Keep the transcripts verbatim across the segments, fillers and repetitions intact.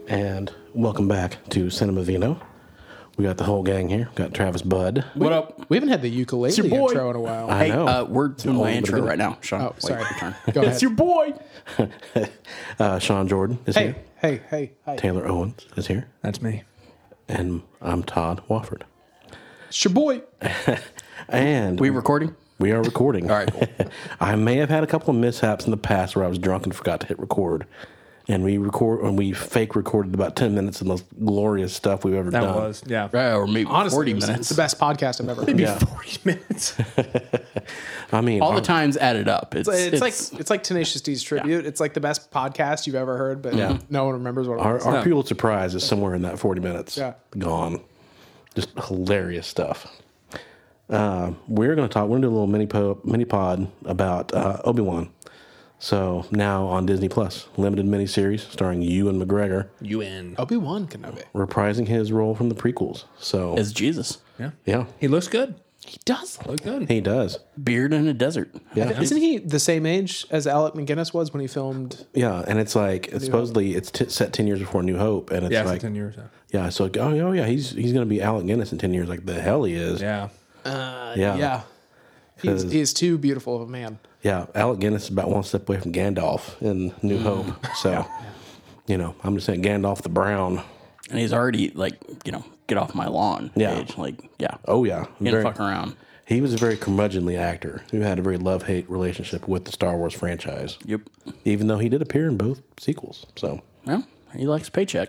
And welcome back to Cinema Vino. We got the whole gang here. We got Travis Budd. What up? We haven't had the ukulele your boy. intro in a while. I Hey, know. uh, we're doing Oh, my but intro again- right now, Sean. Oh, wait, sorry. your turn. Go ahead. It's your boy. uh, Sean Jordan is Hey, here. hey, hey, hey. Taylor Owens is here. That's me. And I'm Todd Wofford. It's your boy. And We recording? we are recording. All right, cool. I may have had a couple of mishaps in the past where I was drunk and forgot to hit record. And we record and we fake recorded about ten minutes of the most glorious stuff we've ever That done. was, yeah. Uh, or maybe Honestly, forty it was- minutes. It's the best podcast I've ever heard. Maybe Yeah. forty minutes. I mean, All our- the times added up. It's, It's, it's, like it's like Tenacious D's tribute. It's like the best podcast you've ever heard, but Yeah. no one remembers what it Our, was. our No. Pulitzer Prize is somewhere in that forty minutes. Yeah. Gone. Just hilarious stuff. Uh, we're going to talk, we're going to do a little mini, po- mini pod about uh, Obi-Wan. So now on Disney Plus, limited miniseries starring Ewan McGregor, U N. Obi-Wan Kenobi. reprising his role from the prequels. So, as Jesus. Yeah. yeah, He looks good. He does. Look good. he does. Beard in a desert. Yeah. Isn't he the same age as Alec McGinnis was when he filmed? Yeah, and it's like, it's supposedly, it's t- set ten years before New Hope, and it's Yeah, it's like, like ten years. Yeah. yeah, so like, oh, oh yeah, he's he's going to be Alec Guinness in ten years. Like, the hell he is. Yeah. Uh, Yeah. yeah. He's, 'Cause- he is too beautiful of a man. Yeah, Alec Guinness is about one step away from Gandalf in New Hope. So, you know, I'm just saying Gandalf the Brown. And he's already, like, you know, get off my lawn Yeah. age. Like, yeah. Oh, yeah. He Very- didn't fuck around. he was a very curmudgeonly actor who had a very love-hate relationship with the Star Wars franchise, Yep. even though he did appear in both sequels. So, Well, he likes paycheck.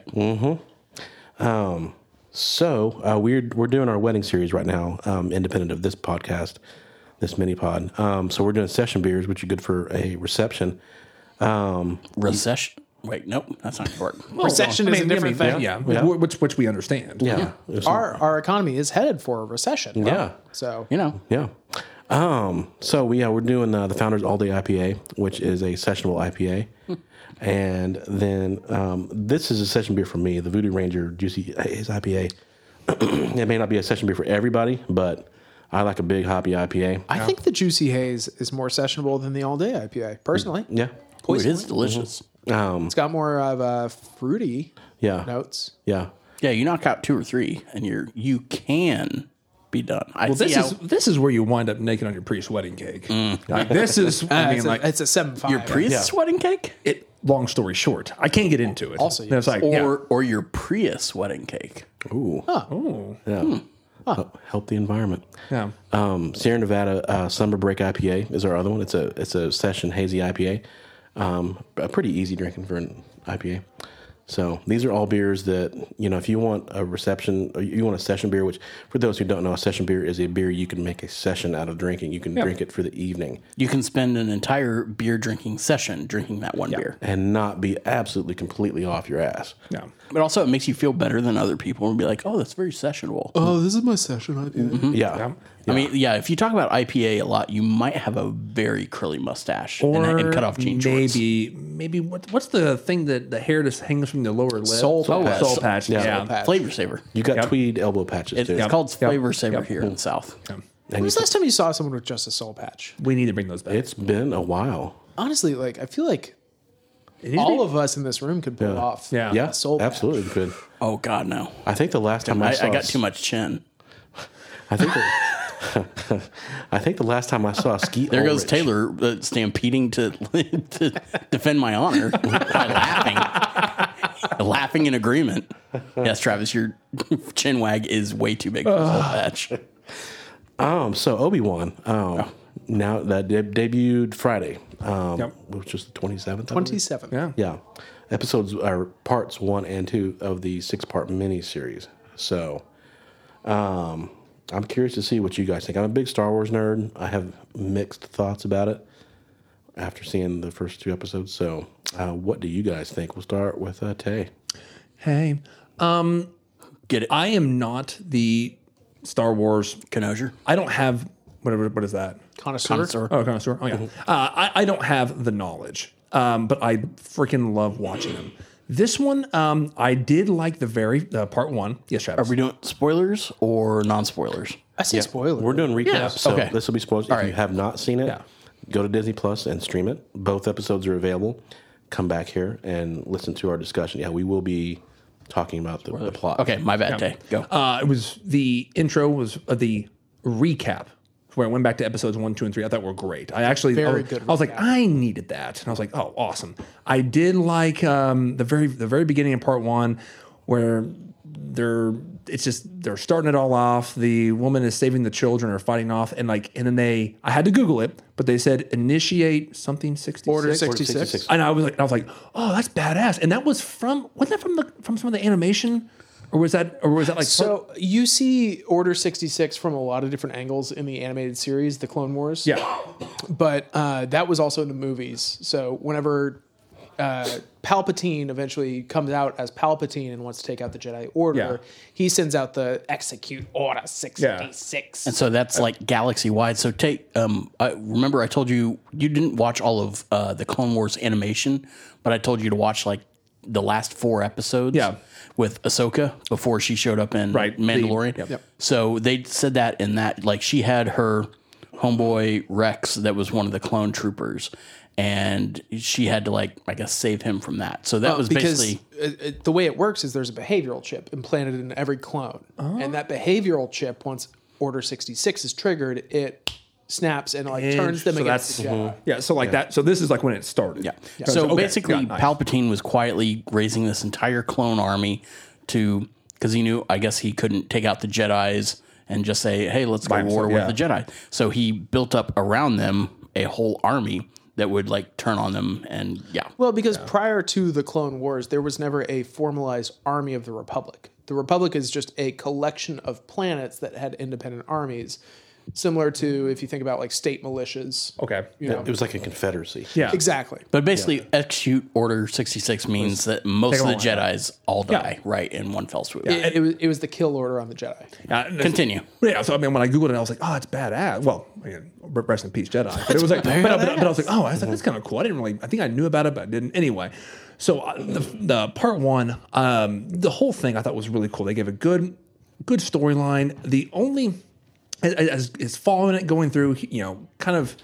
so uh, we're, we're doing our wedding series right now, um, independent of this podcast, this mini pod. Um, so we're doing session beers, which are good for a reception. Recession. Wait, nope. That's not important. Recession is a different thing. Yeah. Yeah. wh- Which, which we understand. Yeah. There's some- Our our economy is headed for a recession. Yeah. So You know. Yeah. Um, so we, yeah, we're doing uh, the Founders All Day I P A, which is a sessionable I P A. And then um, this is a session beer for me, the Voodoo Ranger Juicy Haze I P A. It may not be a session beer for everybody, but I like a big hoppy I P A. I think the Juicy Haze is more sessionable than the All Day I P A, personally. Yeah. Ooh, it is delicious. Um, It's got more of a fruity yeah. notes. Yeah. Yeah, you knock out two or three, and you're you can be done. I Well, see this how is this is where you wind up naked on your priest wedding cake. Like, this is, Uh, I mean, it's, a, like, it's a seven five. your priest's wedding cake, it. Long story short, I can't get into it. Also, it's like, or yeah. or your Prius wedding cake. Ooh. Oh, Yeah. Help- Help the environment. yeah. Um, Sierra Nevada uh, Summer Break I P A is our other one. It's a it's a session hazy I P A. Um, a pretty easy drinking for an I P A. So these are all beers that, you know, if you want a reception, or you want a session beer, which for those who don't know, a session beer is a beer you can make a session out of drinking. You can drink it for the evening You can spend an entire beer drinking session drinking that one beer. and not be absolutely completely off your ass. Yeah. But also, it makes you feel better than other people and be like, oh, that's very sessionable. Oh, this is my session I P A. Yeah. Yeah. I mean, yeah, if you talk about I P A a lot, you might have a very curly mustache Or and, and cut off jean shorts. maybe, maybe what, what's the thing that the hair just hangs from the lower lip? Soul patch. Soul patch. Yeah. Yeah. Soul patch. Flavor saver. You got Yep. tweed elbow patches It's, too. it's called Yep. flavor saver Yep. here in the South. When was the last time you saw someone with just a soul patch? We need to bring those back. It's been a while. Honestly, like I feel like It needs to all be- of us in this room could pull Yeah. off. Yeah. Yeah, a soul patch. absolutely could. Oh, God, no. I think the last time I, I, saw I got too much chin. I think the, I think the last time I saw Skeet There goes Ulrich- Taylor uh, stampeding to, to defend my honor by laughing. laughing in agreement. Yes, Travis, your chin wag is way too big for a soul patch. Um, so Obi-Wan, um, now that de- debuted Friday, um, Yep. which was the twenty-seventh. I Twenty believe? seven. Yeah. Yeah. Episodes are parts one and two of the six-part mini-series. So, um, I'm curious to see what you guys think. I'm a big Star Wars nerd. I have mixed thoughts about it after seeing the first two episodes. So, uh, what do you guys think? We'll start with uh, Tay. Hey, um, Get it? I am not the Star Wars. Conosier? I don't have whatever. What is that? Connoisseur. Connoisseur. Oh, connoisseur. Oh, yeah. Uh, I, I don't have the knowledge, um, but I freaking love watching them. This one, um, I did like the very uh, part one. Yes, Travis. Are we doing spoilers or non-spoilers? I say spoiler. We're doing recaps, Yeah. so Okay. this will be spoilers. If All you right. have not seen it, Yeah. go to Disney Plus and stream it. Both episodes are available. come back here and listen to our discussion. Yeah, we will be talking about the, the plot. Okay, my bad, Tay. Go. Uh, it was the intro was uh, the recap where I went back to episodes one, two, and three. I thought were great. I actually, Very I was, good I was like, recap. I needed that, and I was like, oh, awesome. I did like um, the very the very beginning of part one where they're it's just they're starting it all off. The woman is saving the children or fighting off, and like and then they I had to Google it, but they said initiate something sixty-six. Order sixty-six. sixty-six. And I was like, I was like, oh, that's badass. And that was from wasn't that from the from some of the animation, or was that or was that like So you see Order sixty-six from a lot of different angles in the animated series, The Clone Wars. yeah, But uh, that was also in the movies. So whenever uh, Palpatine eventually comes out as Palpatine and wants to take out the Jedi Order, Yeah. he sends out the execute Order sixty-six. And so that's like galaxy wide. So take, um, I remember I told you you didn't watch all of uh, the Clone Wars animation, but I told you to watch like the last four episodes. Yeah. With Ahsoka before she showed up in Right. Mandalorian. The- yep. Yep. So they said that in that, like she had her homeboy Rex that was one of the clone troopers, and she had to like I guess save him from that. So that was because basically it, it- the way it works is there's a behavioral chip implanted in every clone, and that behavioral chip, once Order sixty-six is triggered, it snaps and like turns them so against the that's- Jedi. yeah. So like that. So this is like when it started. Yeah. So, So okay. basically, Yeah, nice. Palpatine was quietly raising this entire clone army to because he knew, I guess, he couldn't take out the Jedi's and just say, "Hey, let's go By war himself, with yeah. the Jedi." So he built up around them a whole army that would like turn on them, and yeah, Well, because prior to the Clone Wars, there was never a formalized army of the Republic. The Republic is just a collection of planets that had independent armies, similar to if you think about like state militias. Okay. You know, It was like a confederacy. Yeah. exactly. but basically, execute Order sixty-six means that most of the Take 'em all out. Jedi's all die right in one fell swoop. It, it was it was the kill order on the Jedi. Yeah, and it's- Continue. Yeah, so I mean, when I googled it, I was like, "Oh, it's badass." Well, again, rest in peace, Jedi. But it was like, but, but, but I was like, "Oh, I was like, that's kind of cool." I didn't really, I think I knew about it, but I didn't. Anyway, so uh, the, the part one, um, the whole thing, I thought was really cool. They gave a good, good storyline. The only, as, as is following it, going through, you know, kind of.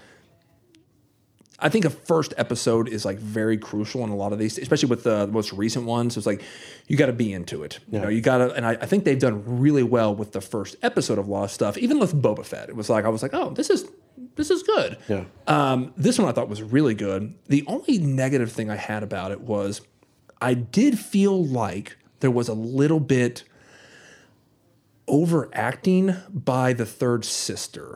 I think a first episode is like very crucial in a lot of these, especially with the, the most recent ones. So it's like you got to be into it. You know, you got to, and I, I think they've done really well with the first episode of a lot of stuff. Even with Boba Fett, it was like I was like, oh, this is this is good. Yeah. Um, this one I thought was really good. The only negative thing I had about it was I did feel like there was a little bit overacting by the third sister.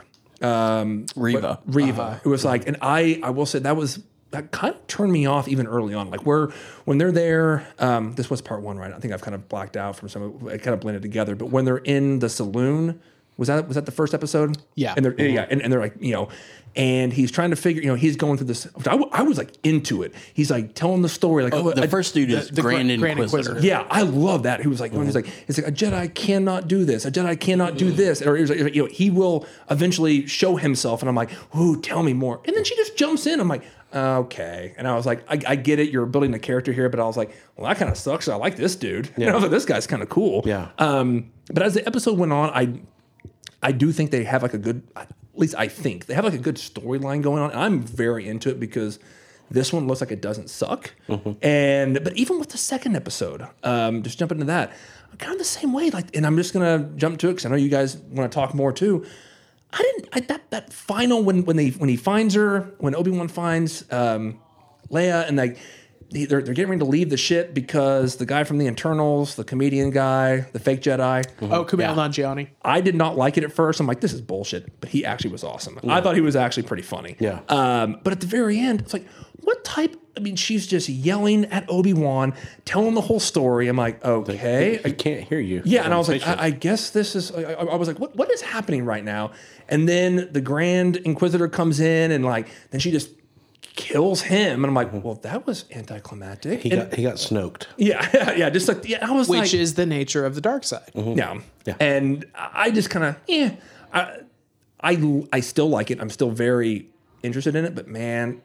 Reva. Reva. It was like, and I, I will say that was that kind of turned me off even early on. Like where when they're there, um, this was part one, right? I think I've kind of blacked out from some. of it kind of blended together. But when they're in the saloon, was that was that the first episode? Yeah. and they're yeah, and, and they're like you know, and he's trying to figure, you know, he's going through this. I, w- I was like into it. He's like telling the story, like Oh, the I- first dude is the Grand, Grand- Grand Inquisitor. Inquisitor. yeah, I love that. He was like, he's like, he's like, a Jedi cannot do this. A Jedi cannot do this. Or he was like, you know, he will eventually show himself. And I'm like, ooh, tell me more. And then she just jumps in. I'm like, okay. And I was like, I, I get it. You're building a character here, but I was like, well, that kind of sucks. I like this dude. Yeah. And I was like, this guy's kind of cool. Yeah. Um, but as the episode went on, I, I do think they have like a good, at least I think they have like a good storyline going on. And I'm very into it because this one looks like it doesn't suck. And but even with the second episode, um, just jump into that, I'm kind of the same way. Like, and I'm just gonna jump to it because I know you guys want to talk more too. I didn't I, that that final when when they when he finds her, when Obi-Wan finds um, Leia, and like they're they're getting ready to leave the ship because the guy from the Internals, the comedian guy, the fake Jedi. Oh, Kumail Nanjiani. I did not like it at first. I'm like, this is bullshit. But he actually was awesome. I thought he was actually pretty funny. Yeah. Um, but at the very end, it's like, what type? I mean, she's just yelling at Obi-Wan, telling the whole story. I'm like, okay. I can't hear you. Yeah, and I was like, I, I guess this is. I, I was like, what what is happening right now? And then the Grand Inquisitor comes in, and like, then she just kills him, and I'm like, well, that was anticlimactic. he And- got he got snoked. yeah, yeah, just like yeah, I was Which like, is the nature of the dark side. yeah. Yeah. And I just kind of, yeah, I, I, I still like it. I'm still very interested in it, but man,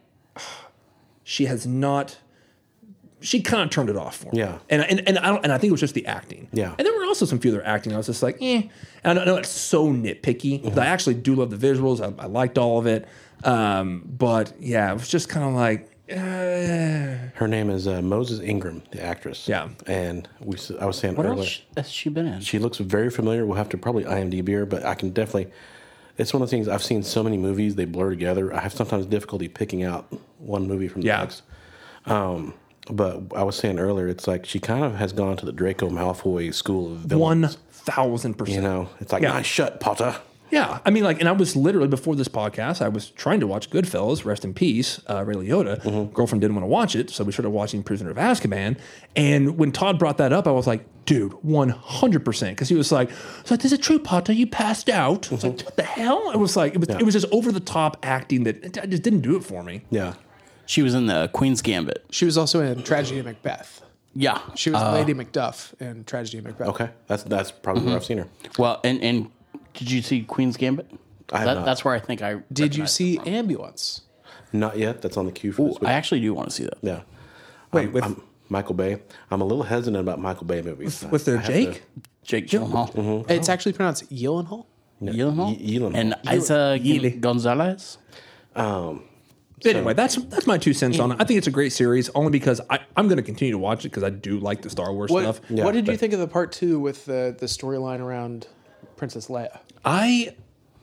she has not, she kind of turned it off for me. Yeah. And, and, and I don't, and I think it was just the acting. Yeah. And there were also some few other acting. I was just like, eh. And I know it's so nitpicky, but I actually do love the visuals. I, I liked all of it. Um, but yeah, it was just kind of like, Her name is uh, Moses Ingram, the actress. Yeah. And we, s- I was saying What earlier, else has she been in? she looks very familiar. We'll have to probably IMDb her, but I can definitely. It's one of the things I've seen so many movies they blur together. I have sometimes difficulty picking out one movie from the Yeah. next. Um, but I was saying earlier, it's like she kind of has gone to the Draco Malfoy school of villains. One thousand percent. You know, it's like Yeah. nice shut, Potter. Yeah, I mean, like, and I was literally before this podcast, I was trying to watch Goodfellas, rest in peace, uh, Ray Liotta. Mm-hmm. Girlfriend didn't want to watch it, so we started watching Prisoner of Azkaban. And when Todd brought that up, I was like, dude, one hundred percent. Because he was like, it's like, is it true, Potter? You passed out? I was like, what the hell? It was like, it was, Mm-hmm. Yeah. it was just over the top acting that it, it just didn't do it for me. Yeah. She was in the Queen's Gambit. She was also in Tragedy of Macbeth. Yeah. She was Uh, Lady Macduff in Tragedy of Macbeth. Okay. That's that's probably where I've seen her. Well, and, and did you see Queen's Gambit? I have That, not. that's where I think I Did you recognized see her from. Ambulance? Not yet. That's on the queue for this week. I actually do want to see that. Yeah. Wait, I'm- with- I'm- Michael Bay. I'm a little hesitant about Michael Bay movies. Was there I have Jake? to- Jake Gyllenhaal, Mm-hmm. It's actually pronounced Gyllenhaal. Gyllenhaal, Ye- Gyllenhaal. and Isa Gonzalez. Anyway, that's that's my two cents on it. I think it's a great series, only because I, I'm going to continue to watch it because I do like the Star Wars What, stuff. Yeah, what did you but- think of the part two with the, the storyline around Princess Leia? I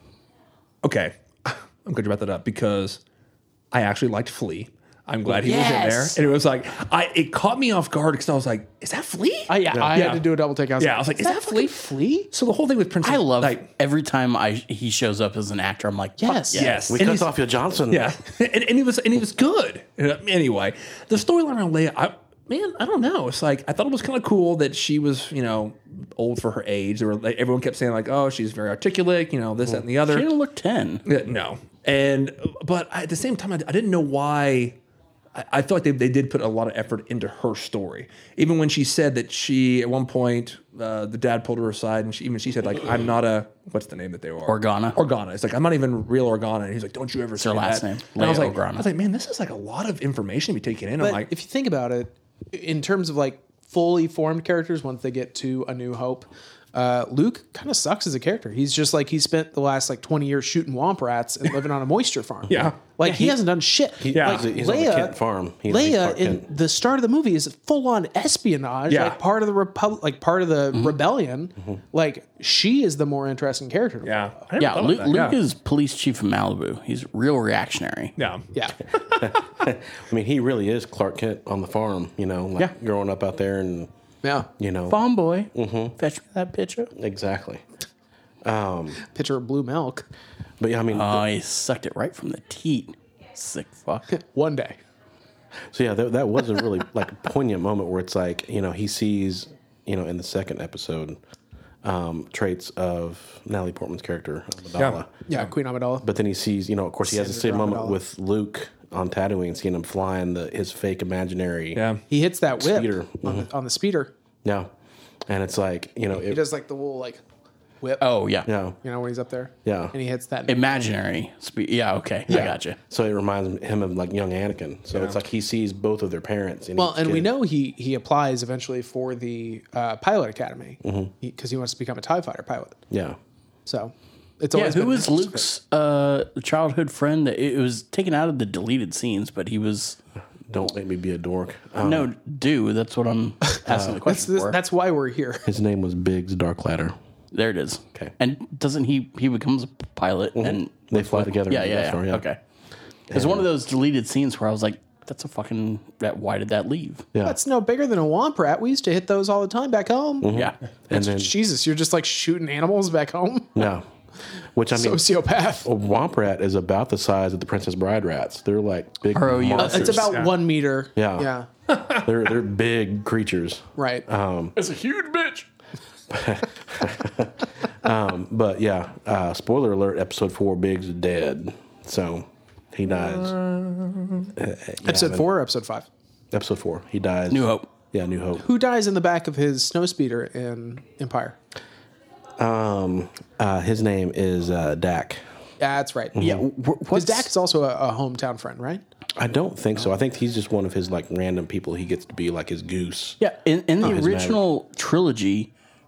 okay, I'm glad you brought that up because I actually liked Flea. I'm glad he was in there, Yes. and it was like I it caught me off guard because I was like, "Is that Flea?" I, yeah, I Yeah. had to do a double take. I was Yeah, like, I was like, is, is that that Flea? fucking- Flea? So the whole thing with Princess, I love like, every time I he shows up as an actor. I'm like, fuck Yes. yes, yes, We and cut he's- off your Johnson. yeah, and, and he was and he was good. Anyway, the storyline around Leia, I, man, I don't know. It's like I thought it was kind of cool that she was, you know, old for her age. There were, like, everyone kept saying like, "Oh, she's very articulate," you know, this, that, and the other. She didn't look ten. Yeah, no, and but I, at the same time, I, I didn't know why. I, I felt like they, they did put a lot of effort into her story. Even when she said that she, at one point, uh, the dad pulled her aside, and she, even she said like, "I'm not a what's the name that they were Organa. Organa." It's like I'm not even real Organa, and he's like, "Don't you ever say her last that." name, And I was Leia like, Organa. I was like, man, this is like a lot of information to be taken in. But I'm like, if you think about it, in terms of like fully formed characters, once they get to A New Hope, uh, Luke kind of sucks as a character. He's just like he spent the last like twenty years shooting womp rats and living on a moisture farm. Yeah. like he, hasn't done shit. Yeah. like, He's, he's on the Kent farm. He- he's Leia Clark in Kent. the start of the movie is full on espionage, Yeah. like part of the republic, like part of the rebellion. Like she is the more interesting character. yeah, I never Yeah, thought of Luke, that. Luke yeah. is police chief of Malibu. He's real reactionary. yeah, yeah. I mean, he really is Clark Kent on the farm. You know, like Yeah. growing up out there, and yeah. you know, Farm boy, fetch me that picture. exactly. Pitcher of blue milk. But yeah, I mean, Oh, he sucked it right from the teat. Sick fuck. One day. so yeah, that, that was a really like poignant moment where it's like, you know, he sees, you know, in the second episode, um, traits of Natalie Portman's character Amidala. Yeah, Queen Amidala. But then he sees, you know, of course, he has the same Sandra moment Amidala. with Luke on Tatooine, seeing him flying the his fake imaginary. yeah. He hits that whip Speeder. on, the, on the speeder. Yeah. And it's like, you know, He it, does like the little like whip. Oh yeah, yeah. You know when he's up there. Yeah. and he hits that. imaginary. Spe- yeah, okay, I gotcha. So it reminds him of like young Anakin. So it's like he sees both of their parents. In Well, each and we kid. know he he applies eventually for the uh, pilot academy because Mm-hmm. he, he wants to become a TIE fighter pilot. Yeah. So it's Yeah, always who been was an interest Luke's uh, childhood friend? That it was taken out of the deleted scenes, but he was Don't make me be a dork. Um, no do. That's what I'm asking the of it. That's question this, for. that's why we're here. his name was Biggs Darkladder. There it is. Okay. And doesn't he? He becomes a pilot, and They fly together. yeah, in the yeah, Death yeah. Star, yeah. Okay. It's one of those deleted scenes where I was like, "That's a fucking. That why did that leave?" Yeah. That's no bigger than a womp rat. We used to hit those all the time back home. Yeah. and then Jesus, you're just like shooting animals back home. no, which I mean, Sociopath. a womp rat is about the size of the Princess Bride rats. They're like big R O U. monsters. It's about one meter. Yeah. Yeah. they're they're big creatures. Right. It's a huge bitch. But yeah, uh, spoiler alert: Episode four, Biggs is dead. So he dies. Uh, yeah, episode but- four or episode five? Episode four. He dies. New Hope. Yeah, New Hope. Who dies in the back of his snowspeeder in Empire? Um, uh, his name is uh, Dak. Yeah, that's right. Yeah. Yeah. wh- Because What's Dak is also a, a hometown friend, right? I don't think so. I think he's just one of his like random people. He gets to be like his goose. Yeah, in, in the his original trilogy,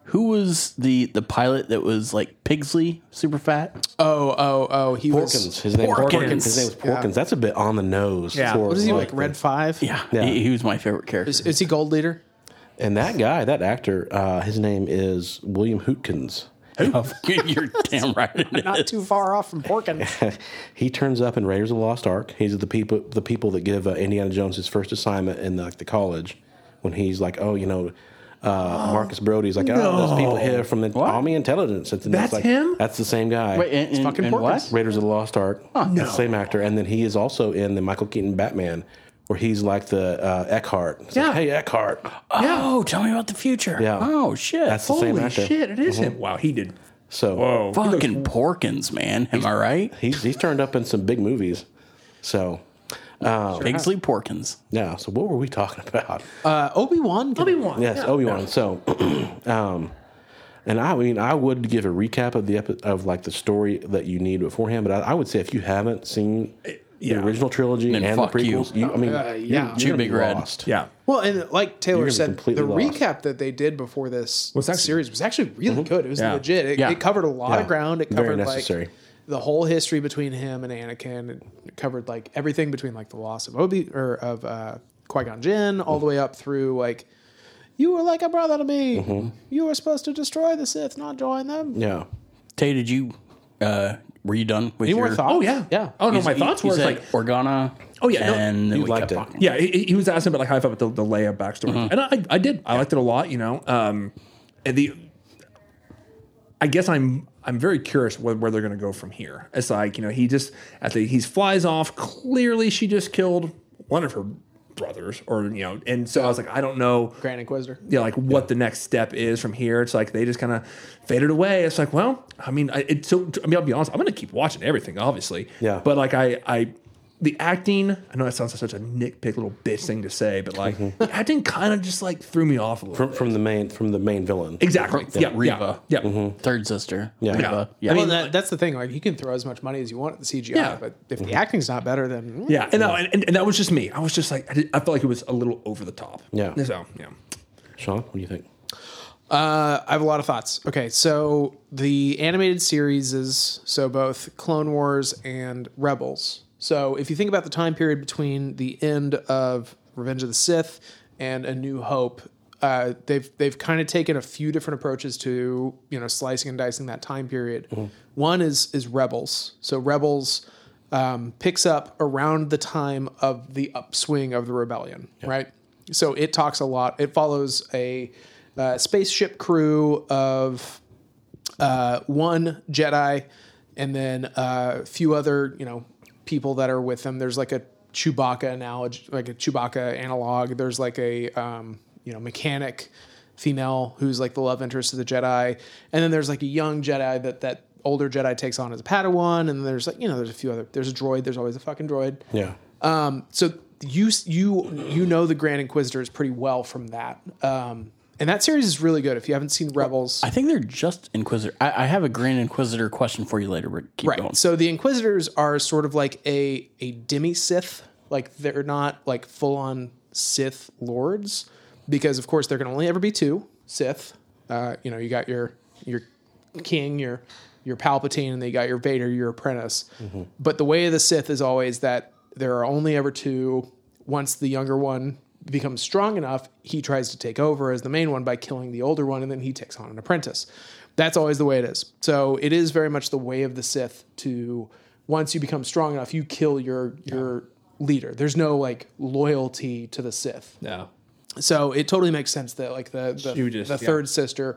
Who was the the pilot that was like Pigsley, super fat? Oh, oh, oh. He Porkins. was. His name was Porkins. Porkins. His name was Porkins. Yeah. That's a bit on the nose. Yeah. for, What is he like? the- Red Five? Yeah, Yeah. He, he was my favorite character. Is, is he Gold Leader? And that guy, that actor, uh, his name is William Hootkins. You're damn right. It Not is. too far off from Porkin. He turns up in Raiders of the Lost Ark. He's the people, the people that give uh, Indiana Jones his first assignment in the, like the college, when he's like, oh, you know, uh, Marcus Brody's like, oh, those people here from the Army Intelligence. And That's it's like, him? That's the same guy. Wait, and, and, fucking and Porkins. what? Raiders of the Lost Ark. That's the same actor. And then he is also in the Michael Keaton Batman, where he's like the uh, Eckhart. It's like, Yeah. hey, Eckhart. Oh, tell me about the future. Yeah. Oh shit. That's the same Holy actor. shit! It is him. Wow, he did. So Whoa. fucking Porkins, man. Am I right? he's he's turned up in some big movies. So Pigsley Porkins. yeah. So what were we talking about? Uh, Obi-Wan. Obi Wan. Yes, Obi Wan. So, um, and I mean, I would give a recap of the epi- of like the story that you need beforehand, but I, I would say if you haven't seen Yeah. the original trilogy Then and the fuck you. prequels, you. I mean, Uh, you're- yeah. you're, Too gonna big be red. lost. Yeah. Well, and like Taylor You're gonna be said, completely the lost. recap that they did before this Was actually- series was actually really good. It was Yeah. legit. It, Yeah. it covered a lot Yeah. of ground. It Very covered like necessary. the whole history between him and Anakin. It covered like everything between like the loss of Obi or of uh, Qui-Gon Jinn all the way up through like you were like a brother to me. You were supposed to destroy the Sith, not join them. Yeah. Tay, did you? Uh, were you done with Any your? more thoughts? Oh yeah. yeah. Oh no, You- my you- thoughts you were said like, Organa. Oh, yeah, no, and then you we liked kept it. talking. yeah, he, he was asking about like how I felt with the, the Leia backstory, and I, I did. I liked it a lot. You know, um, and the I guess I'm I'm very curious where, where they're going to go from here. It's like, you know, he just at the he flies off. Clearly, she just killed one of her brothers, or you know, and so I was like, I don't know. Grand Inquisitor. Yeah, like what the next step is from here. It's like they just kind of faded away. It's like, well, I mean, I, it, so I mean, I'll be honest. I'm going to keep watching everything, obviously. Yeah. But like, I, I, the acting. I know that sounds like such a nitpick little bitch thing to say, but like, the acting kind of just like threw me off a little. From bit. from the main from the main villain. Exactly. Yeah. Reva. Yeah. Yeah. Third sister. Yeah. Reva. Yeah. Yeah. I Well, mean, that, that's the thing. Like, you can throw as much money as you want at the C G I, Yeah. but if the acting's not better, then Yeah. And, no, and, and that was just me. I was just like, I, did, I felt like it was a little over the top. Yeah. So yeah. Sean, what do you think? Uh, I have a lot of thoughts. Okay, so the animated series is so both Clone Wars and Rebels. So if you think about the time period between the end of Revenge of the Sith and A New Hope, uh, they've they've kind of taken a few different approaches to, you know, slicing and dicing that time period. One is is Rebels. So Rebels um, picks up around the time of the upswing of the rebellion, right? So it talks a lot. It follows a uh, spaceship crew of uh, one Jedi and then uh, a few other, you know, people that are with them. There's like a Chewbacca analogy, like a Chewbacca analog. There's like a, um, you know, mechanic female who's like the love interest of the Jedi. And then there's like a young Jedi that, that older Jedi takes on as a Padawan. And there's like, you know, there's a few other, there's a droid. There's always a fucking droid. Yeah. Um, so you you you know the Grand Inquisitors pretty well from that, um, and that series is really good. If you haven't seen Rebels, I think they're just Inquisitor. I, I have a Grand Inquisitor question for you later, but keep right? going. So the Inquisitors are sort of like a a demi Sith, like they're not like full on Sith lords, because of course there can only ever be two Sith. Uh, you know, you got your your king, your your Palpatine, and then you got your Vader, your apprentice. But the way of the Sith is always that there are only ever two. Once the younger one becomes strong enough, he tries to take over as the main one by killing the older one, and then he takes on an apprentice. That's always the way it is. So it is very much the way of the Sith to, once you become strong enough, you kill your your leader. There's no like loyalty to the Sith. Yeah. So it totally makes sense that like the You the, just- the yeah. third sister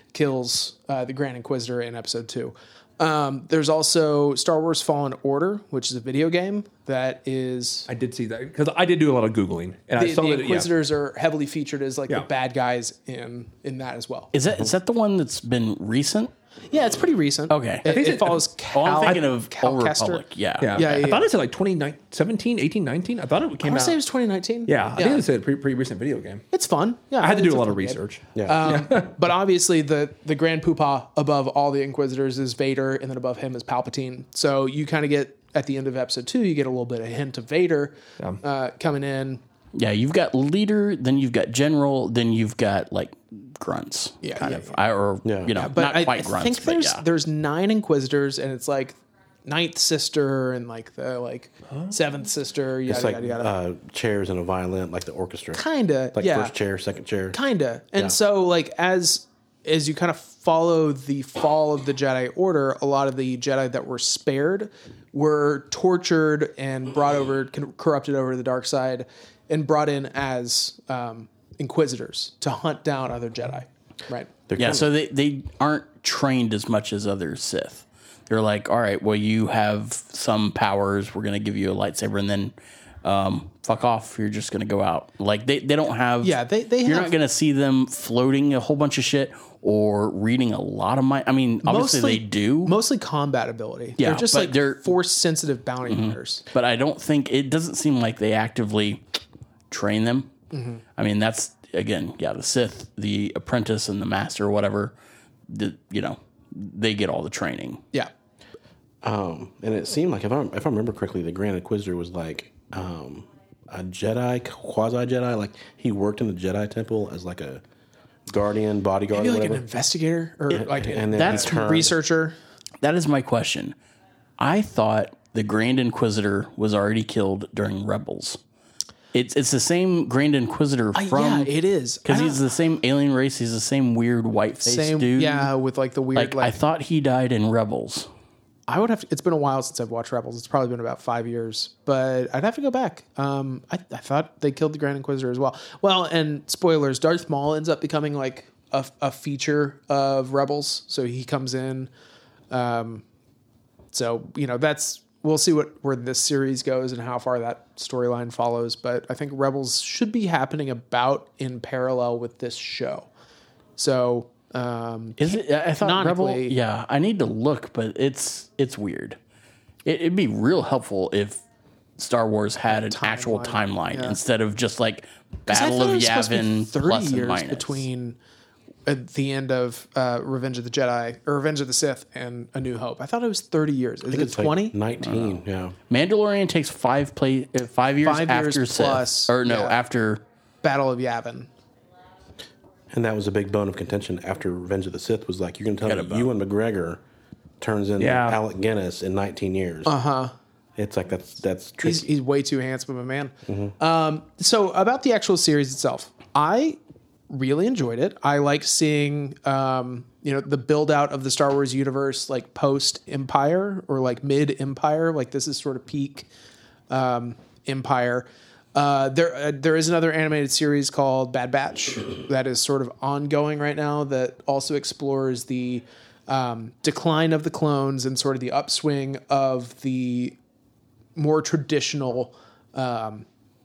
kills uh, the Grand Inquisitor in episode two. Um, there's also Star Wars Fallen Order, which is a video game that is I did see that because I did do a lot of Googling and I the, saw the that. Yeah. Inquisitors are heavily featured as like Yeah. the bad guys in in that as well. Is that is that the one that's been recent? Yeah, it's pretty recent. Okay. it, I it, think it- follows. Oh, Cal, I'm thinking of Cal Old Kester. Republic. Yeah. Yeah. Yeah, I, yeah, I thought yeah. it said like twenty seventeen, eighteen, nineteen. I thought it I came want out. to say it was twenty nineteen. Yeah, I think it said a pretty, pretty recent video game. It's fun. Yeah, I had to do it's a lot fun of game. research. Yeah. Um, but obviously, the the Grand Poobah above all the Inquisitors is Vader, and then above him is Palpatine. So you kind of get at the end of episode two, you get a little bit of a hint of Vader uh, coming in. Yeah, you've got leader, then you've got general, then you've got like grunts, Yeah, kind yeah, of, yeah. I, or Yeah. you know, Yeah, But not I, quite I grunts, think but there's yeah. there's nine Inquisitors, and it's like ninth sister and like the like seventh sister. Yada It's like yada yada. uh, chairs and a violin, like the orchestra. Kinda, Like yeah. first chair, second chair. Kinda. And Yeah. so like as as you kind of follow the fall of the Jedi Order, a lot of the Jedi that were spared were tortured and brought over, con- corrupted over to the dark side, and brought in as um, Inquisitors to hunt down other Jedi. Right. They're Yeah, kind so they, they aren't trained as much as other Sith. They're like, all right, well, you have some powers. We're going to give you a lightsaber, and then um, fuck off. You're just going to go out. Like, they, they don't have... Yeah, they- they You're have- not going to see them floating a whole bunch of shit or reading a lot of my... I mean, obviously they do, Mostly combat ability. Yeah, they're just but like they're- force-sensitive bounty hunters. but I don't think... It doesn't seem like they actively train them. Mm-hmm. I mean, that's, again, yeah, the Sith, the apprentice, and the master or whatever, the, you know, they get all the training. Yeah. Um, and it seemed like if I if I remember correctly, the Grand Inquisitor was like um, a Jedi, quasi Jedi. Like he worked in the Jedi Temple as like a guardian, bodyguard, Maybe or like an whatever. investigator or like and then That's he turned- researcher. That is my question. I thought the Grand Inquisitor was already killed during Rebels. It's it's the same Grand Inquisitor Uh, from yeah, it is. because I he's don't- the same alien race. He's the same weird white face same. dude. Yeah, with like the weird like, like, I thought he died in Rebels. I would have to, it's been a while since I've watched Rebels. It's probably been about five years, but I'd have to go back. Um, I, I thought they killed the Grand Inquisitor as well. Well, and spoilers, Darth Maul ends up becoming like a, a feature of Rebels. So he comes in. Um, so, you know, that's, we'll see what, where this series goes and how far that storyline follows. But I think Rebels should be happening about in parallel with this show. So, um, Is it? I thought Rebel. Canonically- Yeah, I need to look, but it's it's weird. It, it'd be real helpful if Star Wars had an actual timeline yeah. instead of just like 'cause I Battle thought it of was supposed to be Yavin thirty plus and years minus. between at the end of uh, Revenge of the Jedi or Revenge of the Sith and A New Hope. I thought it was thirty years. Is it It's like twenty? nineteen, yeah. Mandalorian takes five play uh, five years Five after years Sith, plus, or no yeah. after. Battle of Yavin. And that was a big bone of contention after Revenge of the Sith was like, you're going to Got tell a me bone. Ewan McGregor turns into Yeah. Alec Guinness in nineteen years. Uh huh. It's like, that's that's tricky. He's, he's way too handsome of a man. Um, so about the actual series itself, I really enjoyed it. I like seeing, um, you know, the build out of the Star Wars universe, like post Empire or like mid Empire. Like this is sort of peak um, Empire. Uh, there, uh, there is another animated series called Bad Batch that is sort of ongoing right now that also explores the um, decline of the clones and sort of the upswing of the more traditional um,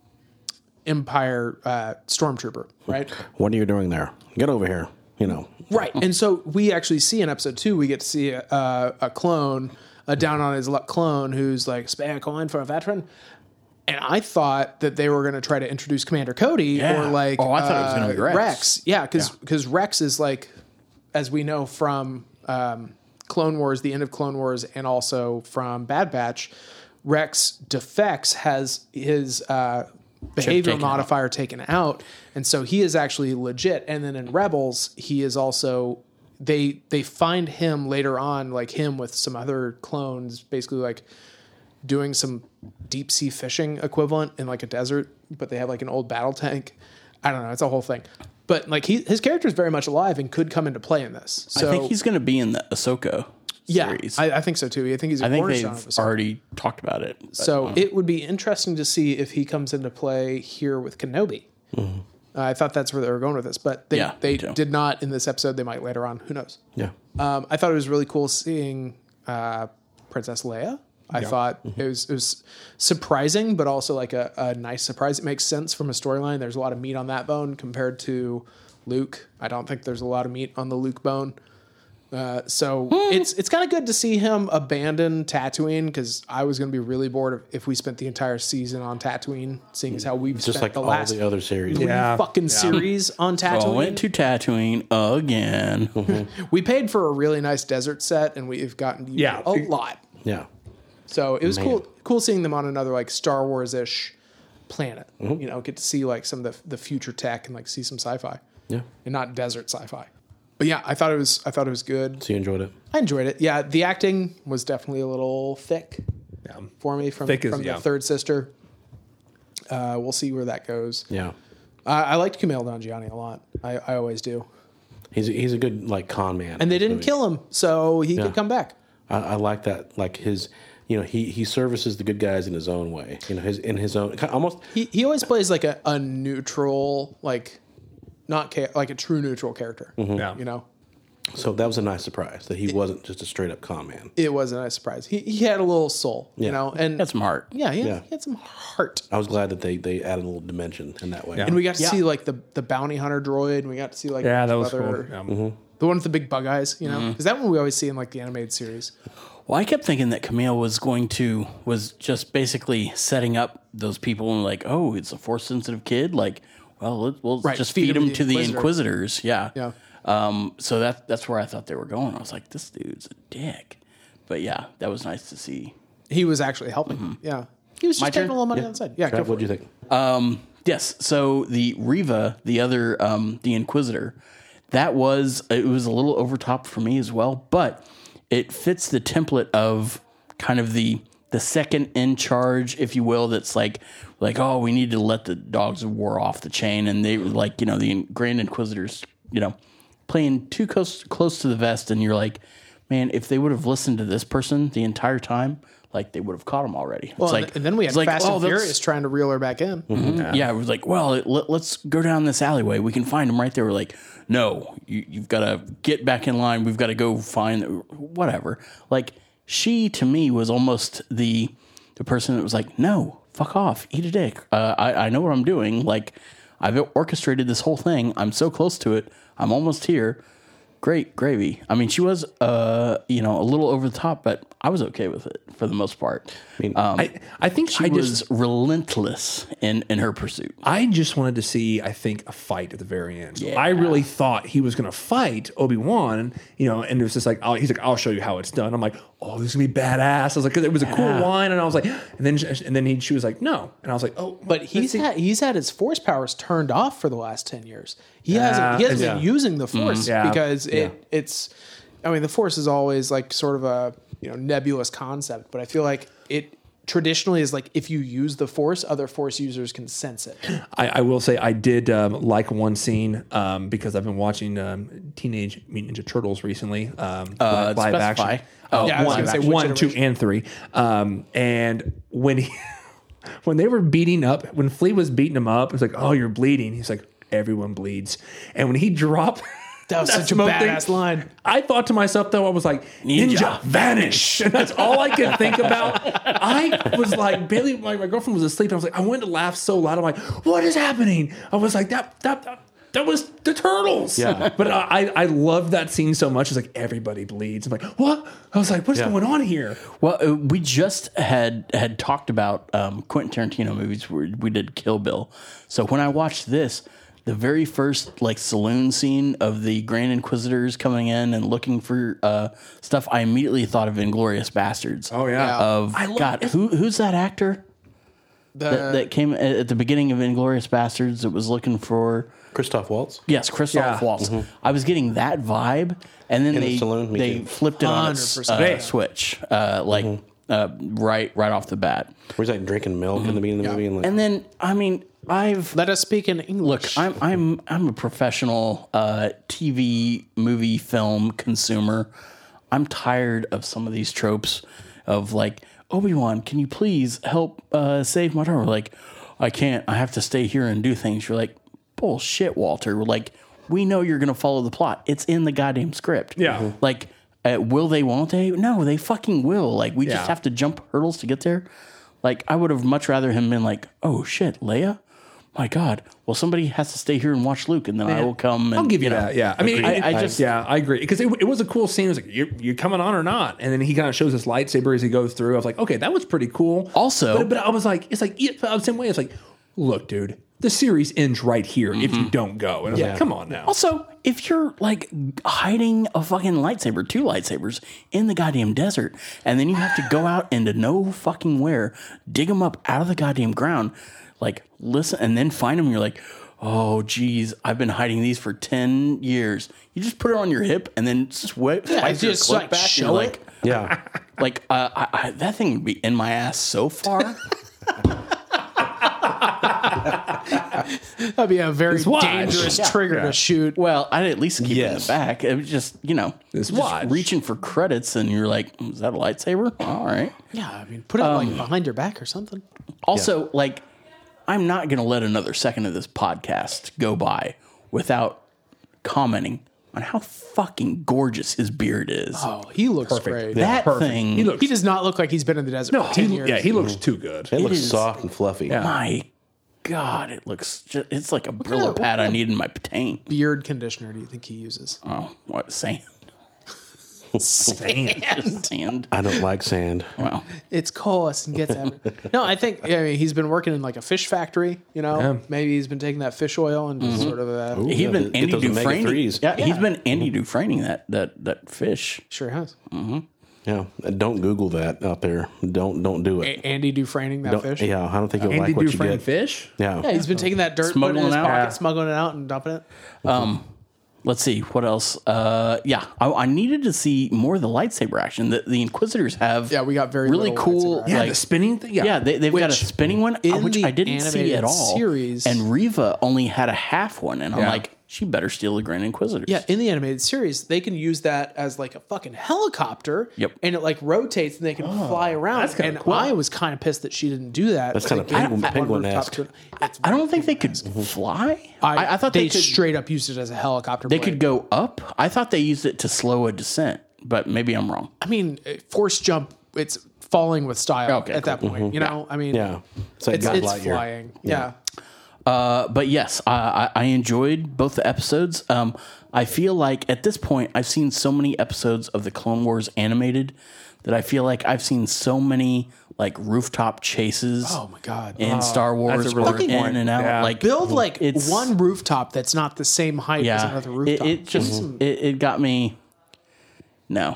Empire uh, stormtrooper, right? What are you doing there? Get over here. You know, Right. And so we actually see in episode two, we get to see a, a, a clone, a down on his luck clone who's like, spare a coin for a veteran. And I thought that they were going to try to introduce Commander Cody Yeah. or like Oh, I thought it was gonna be uh, Rex. Yeah, because Rex is like, as we know from um, Clone Wars, the end of Clone Wars, and also from Bad Batch, Rex defects, has his uh, behavior taken out. modifier taken out, and so he is actually legit. And then in Rebels, he is also they they find him later on, like him with some other clones, basically like doing some deep sea fishing equivalent in like a desert, but they have like an old battle tank. I don't know, it's a whole thing. But like he his character is very much alive and could come into play in this. So I think he's going to be in the Ahsoka yeah, series. I, I think so too. I think he's a I think cornerstone they've of the already talked about it. but- So it would be interesting to see if he comes into play here with Kenobi. Uh, I thought that's where they were going with this, but they, Yeah, they me too. did not in this episode. They might later on. Who knows? yeah. Um, I thought it was really cool seeing uh, Princess Leia. I thought it was it was surprising, but also like a, a nice surprise. It makes sense from a storyline. There's a lot of meat on that bone compared to Luke. I don't think there's a lot of meat on the Luke bone. Uh, so it's it's kind of good to see him abandon Tatooine, because I was going to be really bored if, if we spent the entire season on Tatooine, seeing as how we've Just spent like the all last the other series. three Yeah. fucking Yeah. series on So I Tatooine. went to Tatooine again. We paid for a really nice desert set, and we've gotten to use Yeah. it a lot. Yeah. So it was Man. cool, cool seeing them on another like Star Wars ish planet. Mm-hmm. You know, get to see like some of the the future tech and like see some sci-fi. Yeah. and not desert sci-fi. But yeah, I thought it was I thought it was good. So you enjoyed it? I enjoyed it. Yeah, the acting was definitely a little thick Yeah. for me from, Thick is- from yeah. the third sister. Uh, we'll see where that goes. Yeah. Uh, I liked Kumail Nanjiani a lot. I, I always do. He's a, he's a good like con man. And they didn't movie. kill him, so he Yeah. could come back. I, I like that. Like his, you know, he he services the good guys in his own way. You know, his in his own almost. He he always plays like a, a neutral, like not cha- like a true neutral character. Yeah. You know, So that was a nice surprise that he wasn't just a straight up con man. it was a nice surprise. He he had a little soul. You Yeah. know, and Got some heart. yeah, he had, Yeah. he had some heart. I was glad that they they added a little dimension in that way. Yeah. And we got to Yeah. see like the the bounty hunter droid. And we got to see like Yeah, a that bunch was of cool. other- Yeah. Mm-hmm. The one with the big bug eyes. You know, because that one we always see in like the animated series. Well, I kept thinking that Camille was going to was just basically setting up those people and like, oh, it's a force sensitive kid. Like, well, let, we'll Right, just feed feed him him the to the Inquisitor. Inquisitors. Yeah. Yeah. Um. So that that's where I thought they were going. I was like, this dude's a dick. But yeah, that was nice to see. He was actually helping. Yeah, he was just My taking turn? a little money on the side. Yeah, go Trav, for what'd it. you think? Yes. So the Riva, the other, um, the Inquisitor, that was it was a little over top for me as well, but it fits the template of kind of the the second in charge, if you will. That's like like oh, we need to let the dogs of war off the chain, and they were like you know the Grand Inquisitors, you know, playing too close close to the vest, and you're like, man, if they would have listened to this person the entire time. Like they would have caught him already. Well, it's like, and then we had it's like, Fast oh, and that's- Furious trying to reel her back in. yeah. it was like, well, it, let, let's go down this alleyway. We can find him right there. We're like, no, you, you've got to get back in line. We've got to go find whatever. Like she, to me, was almost the the person that was like, no, fuck off, eat a dick. Uh, I, I know what I'm doing. Like I've orchestrated this whole thing. I'm so close to it. I'm almost here. Great gravy. I mean, she was, uh, you know, a little over the top, but I was okay with it for the most part. I mean, Um, I, I think she I was just relentless in, in her pursuit. I just wanted to see, I think, a fight at the very end. Yeah. I really thought he was going to fight Obi-Wan, you know, and it was just like, oh, he's like, I'll show you how it's done. I'm like, oh, this is going to be badass. I was like, 'cause it was a cool line. And I was like, and then, and then he, she was like, no. And I was like, oh, But he's had he's had his force powers turned off for the last ten years. He hasn't he hasn't yeah. been using the force Yeah. because it it's I mean the force is always like sort of a you know nebulous concept, but I feel like it traditionally is like if you use the force, other force users can sense it. I, I will say I did um, like one scene um, because I've been watching um, Teenage Mutant Ninja Turtles recently. Um, Uh, live specify. action. Oh, Yeah, I was one, gonna say, which one, two, iteration? and three. Um, and when he, when they were beating up, when Flea was beating him up, it's like, oh, you're bleeding. He's like, everyone bleeds. And when he dropped. That was such a smoke thing, badass line. I thought to myself though, I was like, Ninja, Ninja. vanish. And that's all I could think about. I was like, Bailey, my, my girlfriend was asleep. And I was like, I wanted to laugh so loud. I'm like, what is happening? I was like, that that that, that was the turtles. Yeah. But I I loved that scene so much. It's like everybody bleeds. I'm like, what? I was like, what's Yeah. going on here? Well, uh, we just had had talked about um, Quentin Tarantino movies where we did Kill Bill. So when I watched this, the very first like saloon scene of the Grand Inquisitors coming in and looking for uh, stuff, I immediately thought of Inglourious Bastards. Oh yeah. Of I love- God, who who's that actor The, that, that came at at the beginning of Inglourious Bastards that was looking for? Christoph Waltz. Yes, Christoph Yeah. Waltz. I was getting that vibe, and then In the they saloon? Me they too. flipped it on its uh, one hundred percent. switch, uh, like uh, right right off the bat. Where he's like drinking milk in the beginning of the movie. And like, And then I mean, I've let us speak in English. look, I'm I'm I'm a professional uh, T V, movie, film consumer. I'm tired of some of these tropes of like, Obi-Wan, can you please help uh, save my daughter? Like, I can't. I have to stay here and do things. You're like, bullshit, Walter. We're like, we know you're going to follow the plot. It's in the goddamn script. Yeah. Mhm. Like, uh, will they, won't they? No, they fucking will. Like, we Yeah. just have to jump hurdles to get there. Like, I would have much rather him been like, oh shit, Leia? My God. Well, somebody has to stay here and watch Luke, and then I will come. And, I'll give you, know, that. Yeah, I mean, I, it- I it- just yeah, I agree because it, it was a cool scene. It was like, you you coming on or not? And then he kind of shows his lightsaber as he goes through. I was like, okay, that was pretty cool. Also- but, but I was like, it's like yeah, the same way. It's like, look, dude, the series ends right here if you don't go. And I was Yeah. like, come on now. Also, if you're like hiding a fucking lightsaber, two lightsabers in the goddamn desert, and then you have to go out into no fucking where, dig them up out of the goddamn ground, like listen, and then find them, you're like, oh, geez, I've been hiding these for ten years. You just put it on your hip and then swipe, Yeah, swipe your just, clip like, back. show and you're it. like, Yeah. like uh, I, I, that thing would be in my ass so far. That'd be a very watch. dangerous Yeah. trigger Yeah. to shoot. Well, I'd at least keep it in Yes. the back. It was just, you know, Just just watch. reaching for credits, and you're like, is that a lightsaber? All right. Yeah, I mean, put it Um, like behind your back or something. Also, like, I'm not going to let another second of this podcast go by without commenting on how fucking gorgeous his beard is. Oh, he looks great. that perfect. thing, He looks He does not look like he's been in the desert no, for ten he, years. yeah, he looks too good. It looks is- soft and fluffy. Yeah. my God, it looks just, it's like a kind Brillo of- pad I need in my patain. beard conditioner do you think he uses? Oh, what, sand? Sand. Just sand. I don't like sand. Well, It's coarse and gets everything. No, I think I mean, he's been working in like a fish factory. You know, Yeah. maybe he's been taking that fish oil and just sort of uh, Ooh, he's yeah, been get Andy those omega Dufresne. threes. Yeah, he's been Andy Dufresne that that that fish. sure has. Yeah. And don't Google that out there. Don't don't do it. A- Andy Dufresne that Don't- fish. Yeah, I don't think you'll Andy like what you Dufresne get. fish? Yeah. Yeah, he's been taking that dirt, Smuggling putting it in his it out? pocket, Yeah. smuggling it out, and dumping it. Let's see what else. Uh, yeah, I, I needed to see more of the lightsaber action. The, the Inquisitors have Yeah, we got very really little cool. lightsaber action. Yeah, like, the spinning thing. Yeah, yeah, they, they've got a Which, spinning one, uh, in which the I didn't see animated at all. series- and Riva only had a half one, and I'm Yeah. like, she better steal the Grand Inquisitors. Yeah, in the animated series, they can use that as like a fucking helicopter. Yep. And it like rotates and they can fly around. that's kinda And cool. I was kind of pissed that she didn't do that. That's They kinda gave penguin- one penguin-esque. rooftop to- It's- I don't think they could fly. I, I, I thought they, they, could. straight up used it as a helicopter. They blade. could go up. I thought they used it to slow a descent, but maybe I'm wrong. I mean, force jump. It's falling with style Okay, at that point. You know, I mean, Yeah. It's like it's, God it's Lightyear. flying. Yeah. Uh, but yes, I, I, I enjoyed both the episodes. Um, I feel like at this point, I've seen so many episodes of the Clone Wars animated that I feel like I've seen so many like rooftop chases Oh my god. in Star Wars that's a really or good in point. and out. Yeah. Like Build like it's- one rooftop that's not the same height as yeah, another it, rooftop. it just it, it got me. No,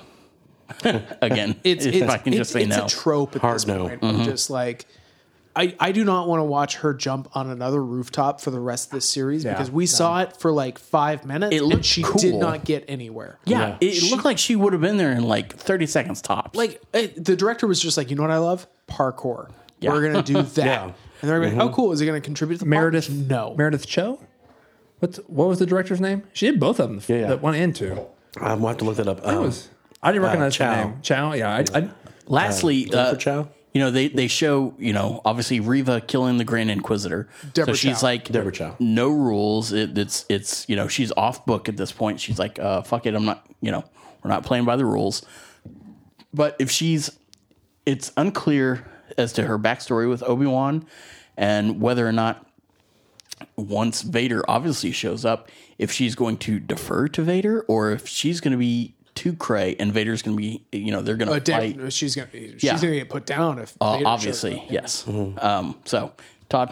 again, it's if it's, I can it's, just say it's no. a trope at Hard this no. point. of Just like I, I do not want to watch her jump on another rooftop for the rest of this series Yeah. because we saw it for like five minutes It and looked she cool. did not get anywhere. Yeah, Yeah. it looked like she would have been there in like thirty seconds tops. Like eh, the director was just like, you know what I love? Parkour. Yeah. We're gonna do that. Yeah. And they're like, oh cool, is it gonna contribute to the Meredith. plot? No. Meredith Cho. What's what was the director's name? She did both of them. Yeah, yeah. That one and two. I'm gonna have to look that up. That Um, was. I didn't recognize Chow. the name. Chow. Yeah. I. I Lastly, Jennifer uh, Chow? you know, they, they show, you know, obviously Riva killing the Grand Inquisitor. Deborah so she's Chow. like, Deborah Chow. no rules. It, it's, it's, you know, she's off book at this point. She's like, uh, fuck it. I'm not, you know, we're not playing by the rules. But if she's, it's unclear as to her backstory with Obi-Wan and whether or not once Vader obviously shows up, if she's going to defer to Vader or if she's going to be too cray and Vader's going to be, you know, they're going to Uh, fight. Dan- she's gonna she's Yeah. gonna get put down if Uh, Vader shows obviously, up. yes. Um, so, Todd,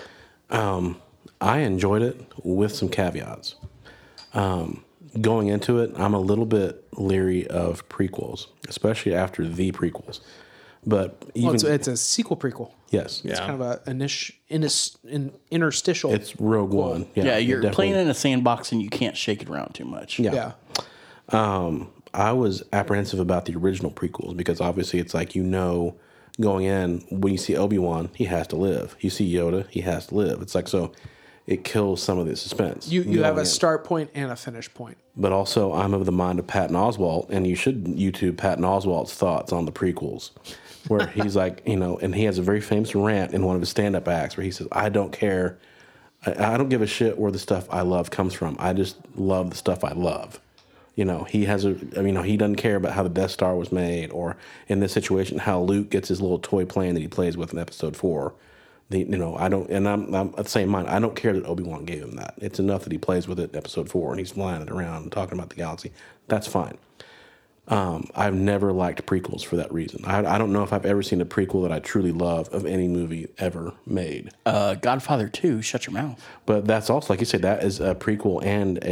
I enjoyed it with some caveats. Um, going into it, I'm a little bit leery of prequels, especially after the prequels. But even Well, it's, it's a sequel prequel. yes, It's Yeah. kind of a init- inis- in, interstitial. it's Rogue One. Yeah, yeah, you're definitely- playing in a sandbox and you can't shake it around too much. Yeah. yeah. I was apprehensive about the original prequels because obviously it's like, you know, going in, when you see Obi-Wan, he has to live. You see Yoda, he has to live. It's like, so it kills some of the suspense. You you have going a in. start point and a finish point. But also, I'm of the mind of Patton Oswalt, and you should YouTube Patton Oswalt's thoughts on the prequels, where he's like, you know, and he has a very famous rant in one of his stand-up acts where he says, I don't care, I, I don't give a shit where the stuff I love comes from. I just love the stuff I love. You know, he has a, I mean, you know, he doesn't care about how the Death Star was made, or in this situation, how Luke gets his little toy plane that he plays with in Episode Four. The, you know, I don't, and I'm, I'm at the same mind. I don't care that Obi-Wan gave him that. It's enough that he plays with it in Episode Four and he's flying it around and talking about the galaxy. That's fine. Um, I've never liked prequels for that reason. I, I don't know if I've ever seen a prequel that I truly love of any movie ever made. Uh, Godfather two, shut your mouth. But that's also, like you said, that is a prequel and a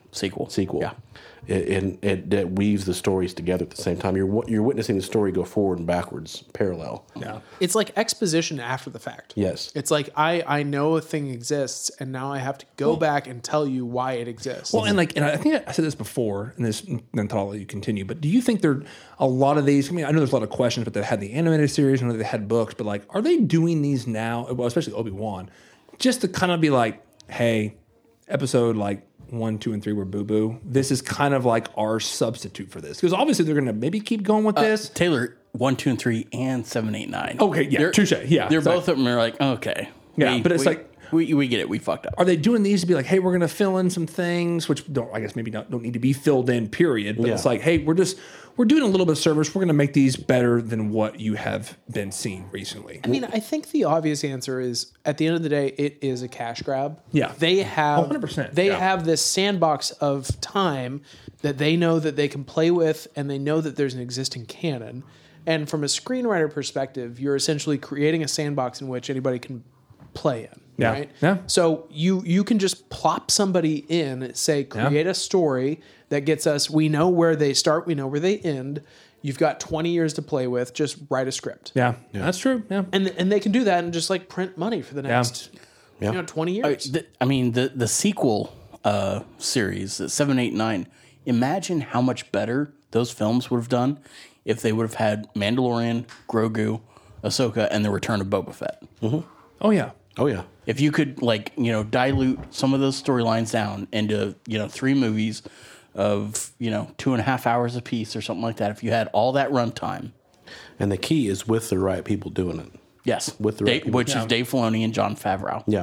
sequel. sequel. Yeah. It, and it, it weaves the stories together at the same time. You're wa- you're witnessing the story go forward and backwards, parallel. Yeah. It's like exposition after the fact. Yes. It's like I I know a thing exists, and now I have to go back and tell you why it exists. Well, and like, and I think I said this before, and this, then I'll let you continue. But do you think there a lot of these? I mean, I know there's a lot of questions, but they had the animated series, I know they had books, but like, are they doing these now? Well, especially Obi-Wan, just to kind of be like, hey, episode like one, two, and three were boo boo. This is kind of like our substitute for this, because obviously they're going to maybe keep going with this. Taylor, one, two, and three, and seven, eight, nine. Okay, yeah, They're- touche, yeah. They're It's like- both of them are like, okay. Yeah, we- but it's we- like- we, we get it. We fucked up. Are they doing these to be like, hey, we're going to fill in some things, which don't, I guess maybe not, don't need to be filled in, period. But Yeah. it's like, hey, we're just, we're doing a little bit of service. We're going to make these better than what you have been seeing recently. I mean, I think the obvious answer is at the end of the day, it is a cash grab. Yeah. They have one hundred percent, they yeah. have this sandbox of time that they know that they can play with, and they know that there's an existing canon. And from a screenwriter perspective, you're essentially creating a sandbox in which anybody can play in. Yeah. Right? Yeah. So you you can just plop somebody in, say, create a story that gets us, we know where they start, we know where they end. You've got twenty years to play with, just write a script. Yeah, that's true. Yeah. And and they can do that and just like print money for the next Yeah. you know twenty I, years. the, I mean, the the sequel uh, series, the seven, eight, nine. Imagine how much better those films would have done if they would have had Mandalorian, Grogu, Ahsoka, and the Return of Boba Fett. Oh, yeah. Oh yeah. If you could, like, you know, dilute some of those storylines down into, you know, three movies of, you know, two and a half hours apiece or something like that. If you had all that runtime, And the key is with the right people doing it. yes, With the right Dave, people. which is Dave Filoni and Jon Favreau. Yeah.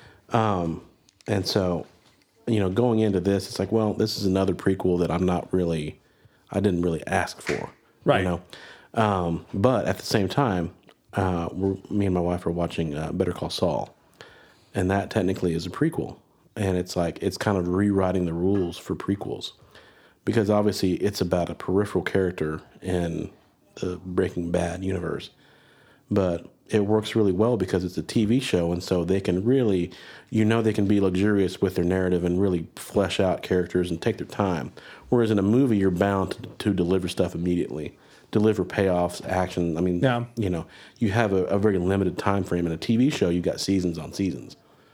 Um, and so, you know, going into this, it's like, well, this is another prequel that I'm not really, I didn't really ask for. Right. You know? Um, but at the same time, uh, we're, me and my wife are watching uh, Better Call Saul. And that technically is a prequel. And it's like, it's kind of rewriting the rules for prequels. Because obviously it's about a peripheral character in the Breaking Bad universe. But it works really well because it's a T V show, and so they can really, you know, they can be luxurious with their narrative and really flesh out characters and take their time. Whereas in a movie, you're bound to, to deliver stuff immediately, deliver payoffs, action. I mean, Yeah. you know, you have a, a very limited time frame. In a T V show, you've got seasons on seasons.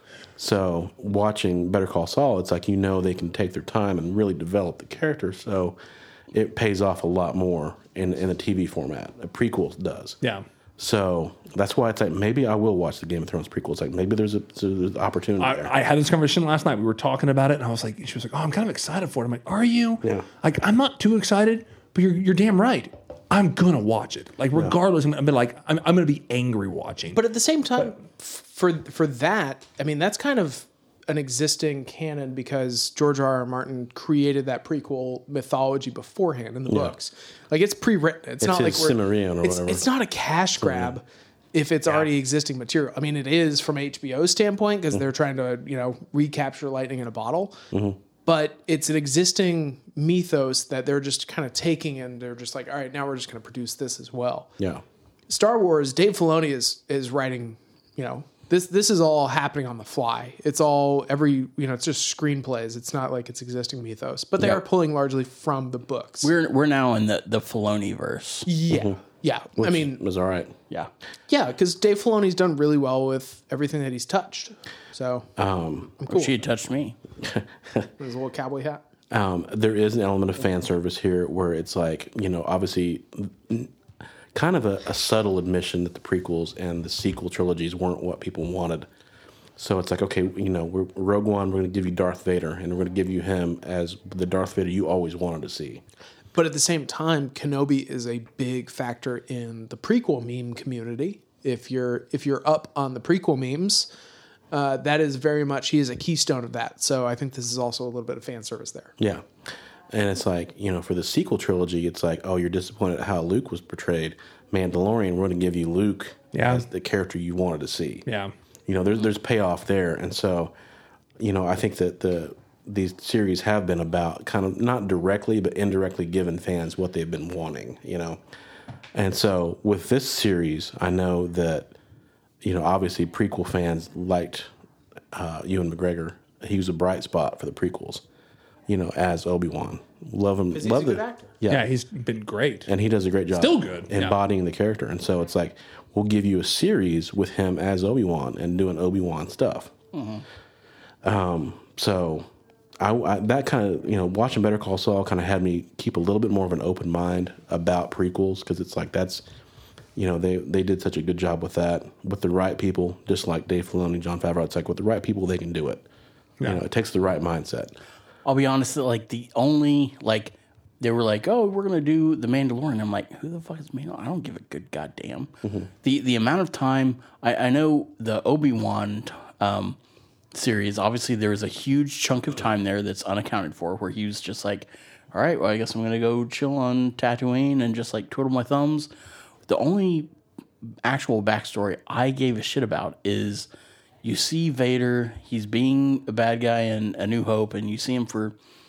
So watching Better Call Saul, it's like, you know, they can take their time and really develop the character. So it pays off a lot more in, in a T V format. A prequel does. Yeah. So that's why it's like, maybe I will watch the Game of Thrones prequel. It's like, maybe there's a so there's an opportunity there. I, I had this conversation last night. We were talking about it, and I was like, she was like, "Oh, I'm kind of excited for it." I'm like, "Are you?" Yeah. Like, I'm not too excited, but you're you're damn right. I'm gonna watch it. Like, regardless, I'm gonna be like, I'm I'm gonna be angry watching. But at the same time, f- for for that, I mean, that's kind of an existing canon because George R. R. Martin created that prequel mythology beforehand in the books. Like, it's pre-written. It's, It's not like his we're, Cimmerian or it's, whatever. it's not a cash grab if it's already existing material. I mean, it is from H B O's standpoint because they're trying to, you know, recapture lightning in a bottle. But it's an existing mythos that they're just kind of taking and they're just like, all right, now we're just going to produce this as well. yeah. Star Wars, Dave Filoni is is writing, you know, this this is all happening on the fly. It's all every, you know, it's just screenplays. It's not like it's existing mythos, but they Yeah. are pulling largely from the books. We're we're now in the the Filoni verse. yeah. Yeah. I mean, It was all right. Yeah. yeah, because Dave Filoni's done really well with everything that he's touched. So Um, cool. She had touched me. His little cowboy hat. um, there is an element of fan service here where it's like, you know, obviously n- kind of a, a subtle admission that the prequels and the sequel trilogies weren't what people wanted. So it's like, okay, you know, we're Rogue One, we're going to give you Darth Vader, and we're going to give you him as the Darth Vader you always wanted to see. But at the same time, Kenobi is a big factor in the prequel meme community. If you're if you're up on the prequel memes, uh, that is very much he is a keystone of that. So I think this is also a little bit of fan service there. Yeah. And it's like, you know, for the sequel trilogy, it's like, oh, you're disappointed at how Luke was portrayed. Mandalorian, we're going to give you Luke Yeah. as the character you wanted to see. yeah. You know, there's there's payoff there, and so, you know, I think that the these series have been about kind of not directly but indirectly giving fans what they've been wanting. You know, and so with this series, I know that, you know, obviously prequel fans liked uh, Ewan McGregor. He was a bright spot for the prequels. you know, as Obi-Wan. Love him. he's love a good the- actor. Yeah. Yeah, he's been great. and he does a great job. Still good, yeah. embodying the character. And so it's like we'll give you a series with him as Obi-Wan and doing Obi-Wan stuff. Um, so I, I that kind of you know watching Better Call Saul kind of had me keep a little bit more of an open mind about prequels because it's like that's you know they they did such a good job with that with the right people, just like Dave Filoni, Jon Favreau. It's like with the right people they can do it. Yeah. You know, it takes the right mindset. I'll be honest, like the only like they were like, oh, we're gonna do the Mandalorian. I'm like, who the fuck is Mandalorian? I don't give a good goddamn. The the amount of time I, I know the Obi-Wan um, series. Obviously, there was a huge chunk of time there that's unaccounted for, where he was just like, all right, well, I guess I'm gonna go chill on Tatooine and just like twiddle my thumbs. The only actual backstory I gave a shit about is you see Vader, he's being a bad guy in A New Hope, and you see him for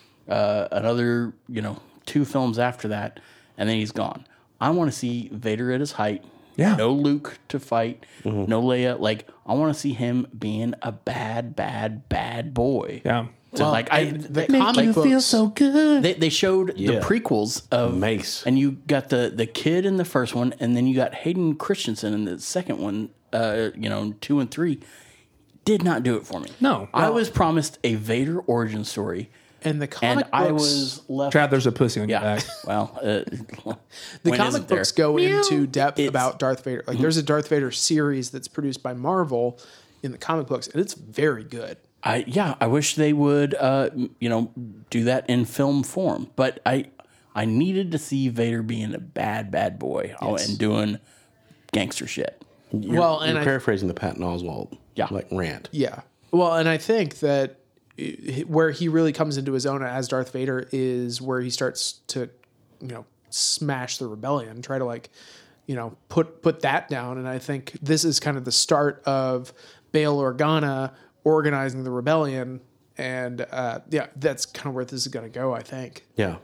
uh, another, you know, two films after that, and then he's gone. I want to see Vader at his height. Yeah. No Luke to fight, no Leia. Like, I want to see him being a bad, bad, bad boy. Yeah. So, Well, like, I, and the they, comic books, good. they, they showed Yeah. the prequels of Mace. and you got the the kid in the first one, and then you got Hayden Christensen in the second one. Uh, you know, two and three did not do it for me. No. I was promised a Vader origin story, And the and comic I books, was left. Trav, there's a pussy on your yeah, back. well, uh, the when comic isn't there? books go into depth It's- about Darth Vader. Like, there's a Darth Vader series that's produced by Marvel in the comic books, and it's very good. I yeah, I wish they would, uh, you know, do that in film form. But I, I needed to see Vader being a bad, bad boy oh, and doing gangster shit. You're, Well, and you're I- paraphrasing the Patton Oswalt Yeah. like rant. Yeah. Well, and I think that i- where he really comes into his own as Darth Vader is where he starts to, you know, smash the rebellion, try to like, you know, put put that down. And I think this is kind of the start of Bail Organa organizing the rebellion. And uh, yeah, that's kind of where this is going to go, I think. Yeah.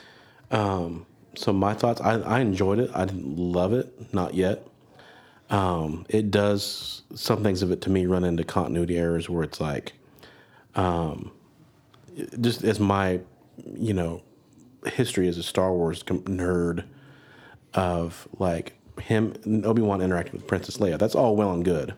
Um, so my thoughts, I, I enjoyed it. I didn't love it, not yet. Um, it does, some things of it to me run into continuity errors where it's like, um, it- just as my, you know, history as a Star Wars com- nerd of like him, Obi-Wan interacting with Princess Leia. That's all well and good.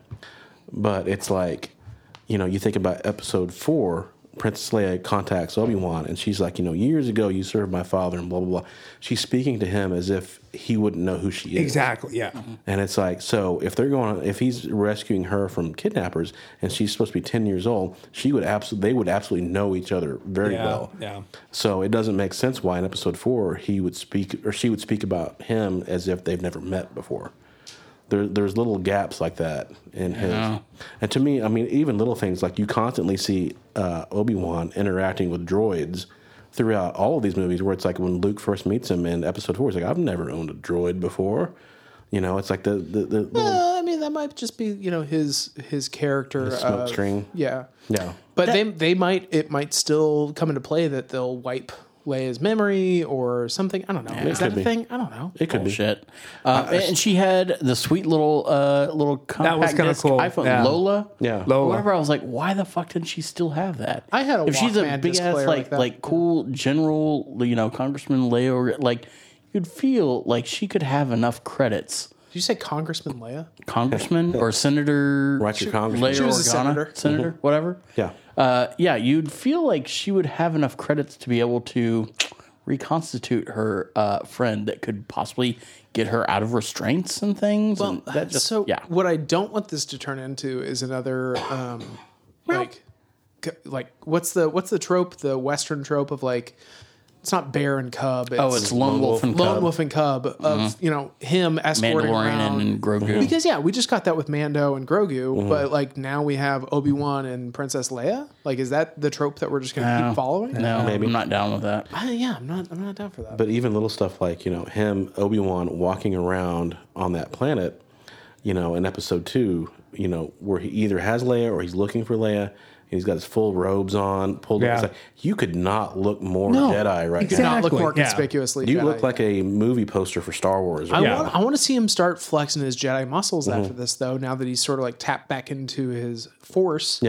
But it's like, you know, you think about episode four, Princess Leia contacts Obi-Wan, and she's like, you know, years ago you served my father, and blah, blah, blah. She's speaking to him as if he wouldn't know who she is. Exactly. Yeah. And it's like, so if they're going, if he's rescuing her from kidnappers, and she's supposed to be ten years old, she would absolutely, they would absolutely know each other very Yeah. well. Yeah. So it doesn't make sense why in episode four he would speak, or she would speak about him as if they've never met before. There, there's little gaps like that in his. And to me, I mean, even little things like you constantly see uh, Obi-Wan interacting with droids throughout all of these movies, where it's like when Luke first meets him in episode four, he's like, I've never owned a droid before. You know, it's like the, the, the little Well, I mean, that might just be, you know, his his character. His smoke of- string. Yeah. yeah. But they they might it might still come into play that they'll wipe Leia's memory or something. I don't know. Is that could a be. thing? I don't know. It could be. Bullshit. Uh, and she had the sweet little uh, little compact was kinda disc cool. iPhone Yeah. Lola. Yeah. Lola. Whatever. I was like, why the fuck didn't she still have that? I had a If she's a Walkman big disc ass player like like that. like cool general, you know, Congressman Leia, or like you'd feel like she could have enough credits. Did you say Congressman Leia? Congressman or Senator Right, your congressman. Leia She was a Organa, senator. senator, whatever. Yeah. Uh, yeah, you'd feel like she would have enough credits to be able to reconstitute her uh, friend that could possibly get her out of restraints and things. Well, and that just, so yeah. what I don't want this to turn into is another um, like c- like what's the what's the trope, the Western trope of like it's not bear and cub. It's Oh, it's Lone Wolf and Lone Cub. Mm-hmm. Wolf and Cub of you know him escorting Mandalorian around. and, and Grogu. Because yeah, we just got that with Mando and Grogu, Mm-hmm. but like now we have Obi-Wan and Princess Leia. Like, is that the trope that we're just going to keep following? No, Maybe. I'm not down with that. I, yeah, I'm not. I'm not down for that. But even little stuff like, you know, him, Obi-Wan walking around on that planet, you know, in episode two, you know, where he either has Leia or he's looking for Leia. And he's got his full robes on, pulled Yeah. up. It's like, you could not look more No, Jedi right Could not look Exactly, more yeah. conspicuously. now. You Jedi. look like a movie poster for Star Wars. I Right? Yeah. want. I want to see him start flexing his Jedi muscles Mm-hmm. after this, though. Now that he's sort of like tapped back into his Force. Yeah.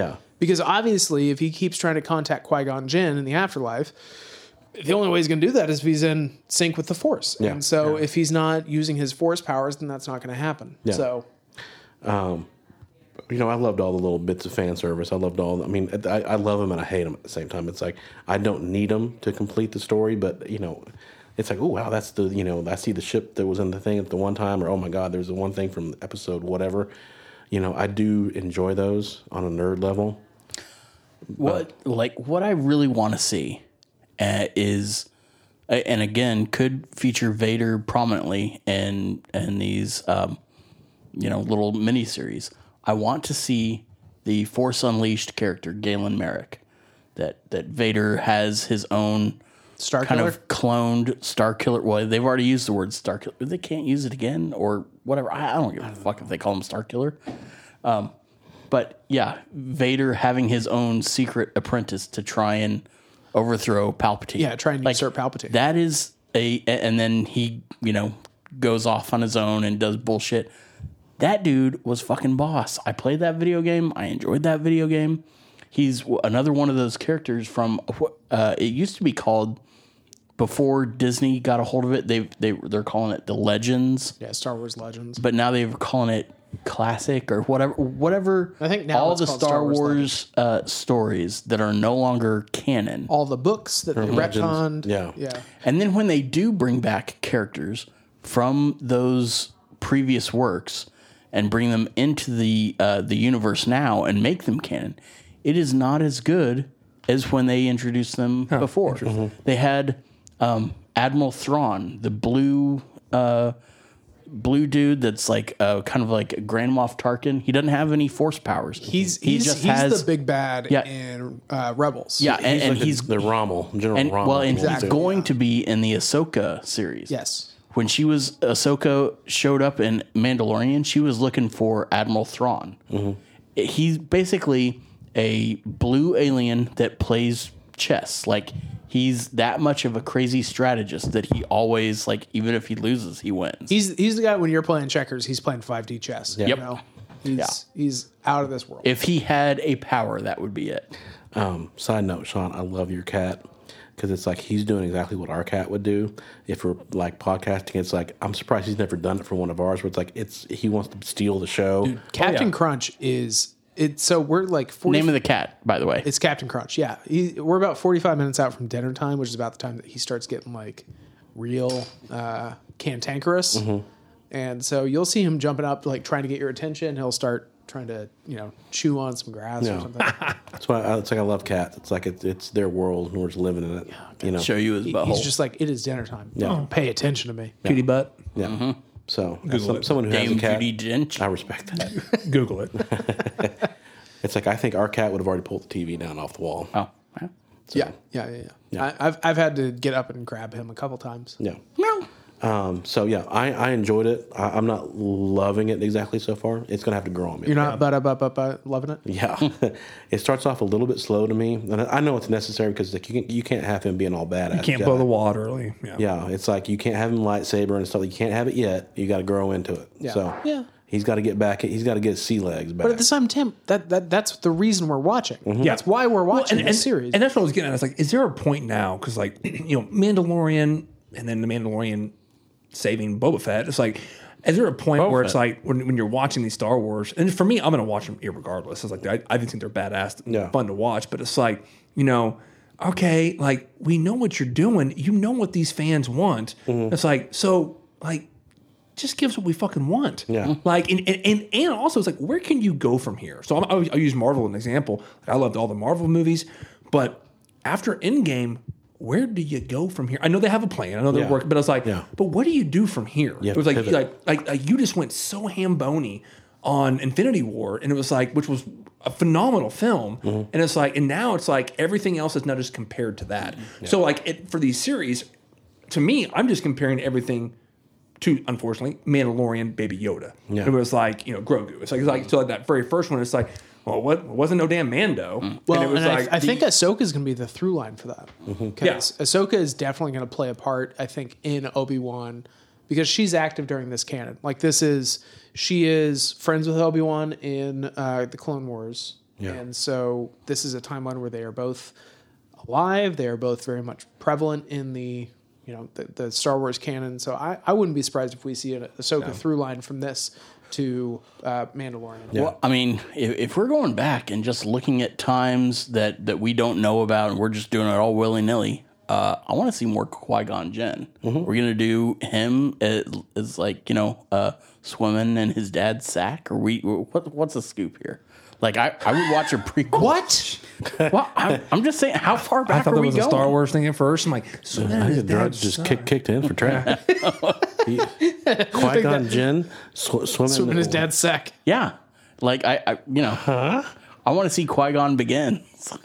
Because obviously, if he keeps trying to contact Qui-Gon Jinn in the afterlife, the only way he's going to do that is if he's in sync with the Force. Yeah. And so if he's not using his Force powers, then that's not going to happen. Yeah. So You know, I loved all the little bits of fan service. I loved all. I mean, I, I love them and I hate them at the same time. It's like I don't need them to complete the story, but you know, it's like, oh wow, that's the you know, I see the ship that was in the thing at the one time, or oh my god, there's the one thing from episode whatever. You know, I do enjoy those on a nerd level. What like what I really want to see uh, is, uh, and again, could feature Vader prominently in in these, um, you know, little miniseries. I want to see the Force Unleashed character Galen Merrick, that that Vader has his own Star kind Killer? of cloned Star Killer. Well, they've already used the word Star Killer. They can't use it again or whatever. I, I don't give a fuck if they call him Star Killer. Um, but yeah, Vader having his own secret apprentice to try and overthrow Palpatine. Yeah, try and usurp Palpatine. That is a, and then he, you know, goes off on his own and does bullshit. That dude was fucking boss. I played that video game. I enjoyed that video game. He's another one of those characters from, uh, it used to be called, before Disney got a hold of it, they they they're calling it the Legends, yeah, Star Wars Legends. but now they're calling it Classic or whatever. Whatever. I think now all it's the called Star, Star Wars Wars uh, stories that are no longer canon. All the books that they Legends. retconned. Yeah. Yeah. And then when they do bring back characters from those previous works and bring them into the uh, the universe now and make them canon, it is not as good as when they introduced them before. They had um, Admiral Thrawn, the blue uh, blue dude that's like uh, kind of like Grand Moff Tarkin. He doesn't have any force powers. He's he he's, just he's has the big bad Yeah. in uh, Rebels. yeah, and, and like he's the, the Rommel, General and Rommel. well, and Exactly. he's going to be in the Ahsoka series. Yes. When she was Ahsoka showed up in Mandalorian, she was looking for Admiral Thrawn. He's basically a blue alien that plays chess. Like he's that much of a crazy strategist that he always like, even if he loses, he wins. He's he's the guy when you're playing checkers, he's playing five D chess. You Yep. know? He's Yeah. he's out of this world. If he had a power, that would be it. Um, side note, Sean, I love your cat because it's like he's doing exactly what our cat would do. If we're like podcasting, it's like I'm surprised he's never done it for one of ours. Where it's like it's he wants to steal the show. Captain yeah. Crunch is it. So we're like forty. Name of the cat, by the way. It's Captain Crunch. Yeah, he, we're about forty-five minutes out from dinner time, which is about the time that he starts getting like real uh, cantankerous. Mm-hmm. And so you'll see him jumping up, like trying to get your attention. He'll start trying to, you know, chew on some grass Yeah. or something. That's why I, it's like I love cats. It's like it's, it's their world and we're just living in it. You know. Show you his He- butthole. He's just like, it is dinner time. Yeah. Pay attention to me. Kitty butt. Yeah. So as Google some, it. someone who has Dame a cat, Judi Dench. I respect that. Google it. It's like I think our cat would have already pulled the T V down off the wall. Oh, yeah. So, Yeah, yeah, yeah. yeah. I, I've I've had to get up and grab him a couple times. Yeah. Meow. Um, so yeah, I, I enjoyed it. I, I'm not loving it exactly so far. It's gonna have to grow on me. You're not but but but but loving it. Yeah, it starts off a little bit slow to me, and I I know it's necessary because like you can, you can't have him being all badass. Can't Jedi. blow the wad early. Yeah. Yeah, it's like you can't have him lightsaber and stuff. You can't have it yet. You got to grow into it. Yeah. So Yeah. he's got to get back. He's got to get his sea legs back. But at the same time, that, that that's the reason we're watching. Mm-hmm. That's why we're Well, watching and, this and- series. And that's what I was getting at. It's like, is there a point now? Because, like, you know, Mandalorian and then the Mandalorian saving Boba Fett. It's like, is there a point Boba where it's Fett. like when, when you're watching these Star Wars, and for me, I'm going to watch them irregardless. It's like I, I think they're badass, Yeah. fun to watch. But it's like, you know, okay, like we know what you're doing. You know what these fans want. Mm-hmm. It's like, so like. Just give us what we fucking want. Yeah. Like, and, and, and, and also, it's like, where can you go from here? So I'm, I'll, I'll use Marvel as an example. Like, I loved all the Marvel movies, but after Endgame, where do you go from here? I know they have a plan. I know they're Yeah. working, but I was like, Yeah. but what do you do from here? You It have was to like, pivot. like, like, like, you just went so ham-bony on Infinity War, and it was like, which was a phenomenal film. Mm-hmm. And it's like, and now it's like everything else is now just compared to that. So like, it, for these series, to me, I'm just comparing everything to, unfortunately, Mandalorian, Baby Yoda. Yeah. It was like, you know, Grogu. It's like, it's like so like that very first one, it's like, well, what it wasn't no damn Mando. well, and it was and like I, I think Ahsoka is going to be the through line for that. Because Yeah. Ahsoka is definitely going to play a part, I think, in Obi-Wan because she's active during this canon. Like this is, she is friends with Obi-Wan in uh, the Clone Wars. Yeah. And so this is a timeline where they are both alive. They are both very much prevalent in the, you know, the, the Star Wars canon. So I, I wouldn't be surprised if we see an Ahsoka No. through line from this to uh, Mandalorian. Yeah. Well, I mean, if, if we're going back and just looking at times that, that we don't know about and we're just doing it all willy nilly, uh, I want to see more Qui-Gon Jinn. Mm-hmm. We're going to do him as, as like, you know, uh, swimming in his dad's sack, or we, what, what's the scoop here? Like, I, I would watch a prequel. What? Well, I'm, I'm just saying, how far I back thought are that we was going? a Star Wars thing at first. I'm like, so I then think his the drug dad's just son. kick, kicked in for trap. He- Qui-Gon Jinn sw- swimming Swim in his dad's sack. Yeah. Like, I, I you know, I want to see Qui-Gon begins.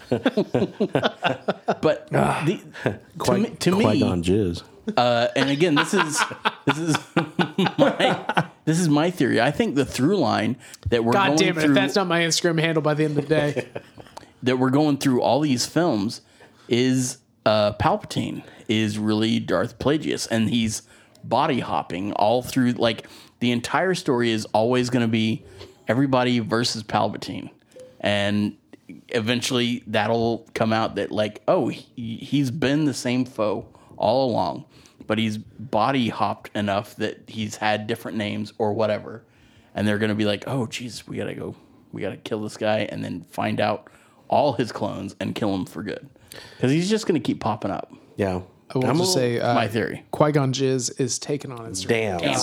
But the, to me, to me Qui-Gon jizz. uh, and again, this is this is my this is my theory. I think the through line that we're God going damn it! through If that's not my Instagram handle by the end of the day, that we're going through all these films is uh, Palpatine is really Darth Plagueis, and he's body hopping all through. Like, the entire story is always going to be everybody versus Palpatine, and eventually that'll come out that, like, oh, he, he's been the same foe all along, but he's body hopped enough that he's had different names or whatever, and they're going to be like, oh, Jesus, we gotta go, we gotta kill this guy, and then find out all his clones and kill him for good, because he's just going to keep popping up. Yeah. I will I'm a just little- say uh, My theory. Qui-Gon Jizz is taken on Instagram. Damn. Damn it.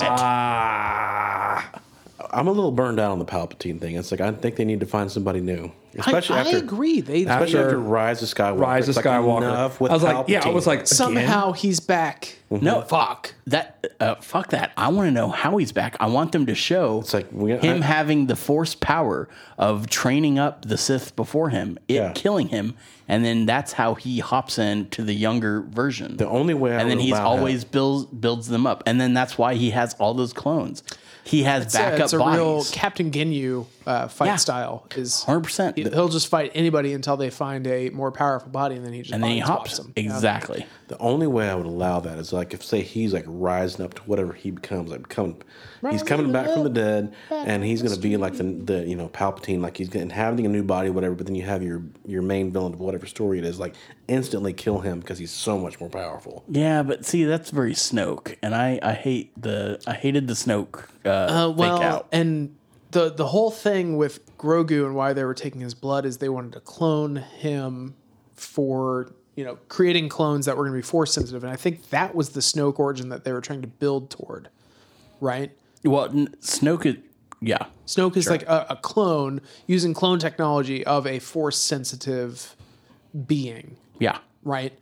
Ah. I'm a little burned out on the Palpatine thing. It's like I think they need to find somebody new, especially I, after I agree. They especially After after Rise of Skywalker. Rise of It's like Skywalker. enough with I was like, yeah, I Palpatine. was like, somehow he's back. No, Fuck. that uh, fuck that. I want to know how he's back. I want them to show It's like we- him I- having the force power of training up the Sith before him, it Yeah. killing him, and then that's how he hops in to the younger version. The only way I and then would he's allow always builds builds them up, and then that's why he has all those clones. He has It's a, backup it's a real bodies. Captain Ginyu uh, fight Yeah. style. Is one hundred percent. he'll just fight anybody until they find a more powerful body, and then he just And then he body swaps hops. them. Yeah. Exactly. The only way I would allow that is like if say he's like rising up to whatever he becomes, like becoming, he's coming back from the dead, and he's going to be like the the you know Palpatine, like he's inhabiting a new body, whatever. But then you have your your main villain of whatever story it is, like instantly kill him because he's so much more powerful. Yeah, but see, that's very Snoke, and I, I hate the I hated the Snoke uh, Uh, well, fake out. and the the whole thing with Grogu and why they were taking his blood is they wanted to clone him for, you know, creating clones that were going to be force sensitive, and I think that was the Snoke origin that they were trying to build toward, right? Well, n- Snoke, is, yeah, Snoke is like a, a clone using clone technology of a force sensitive being, yeah. right?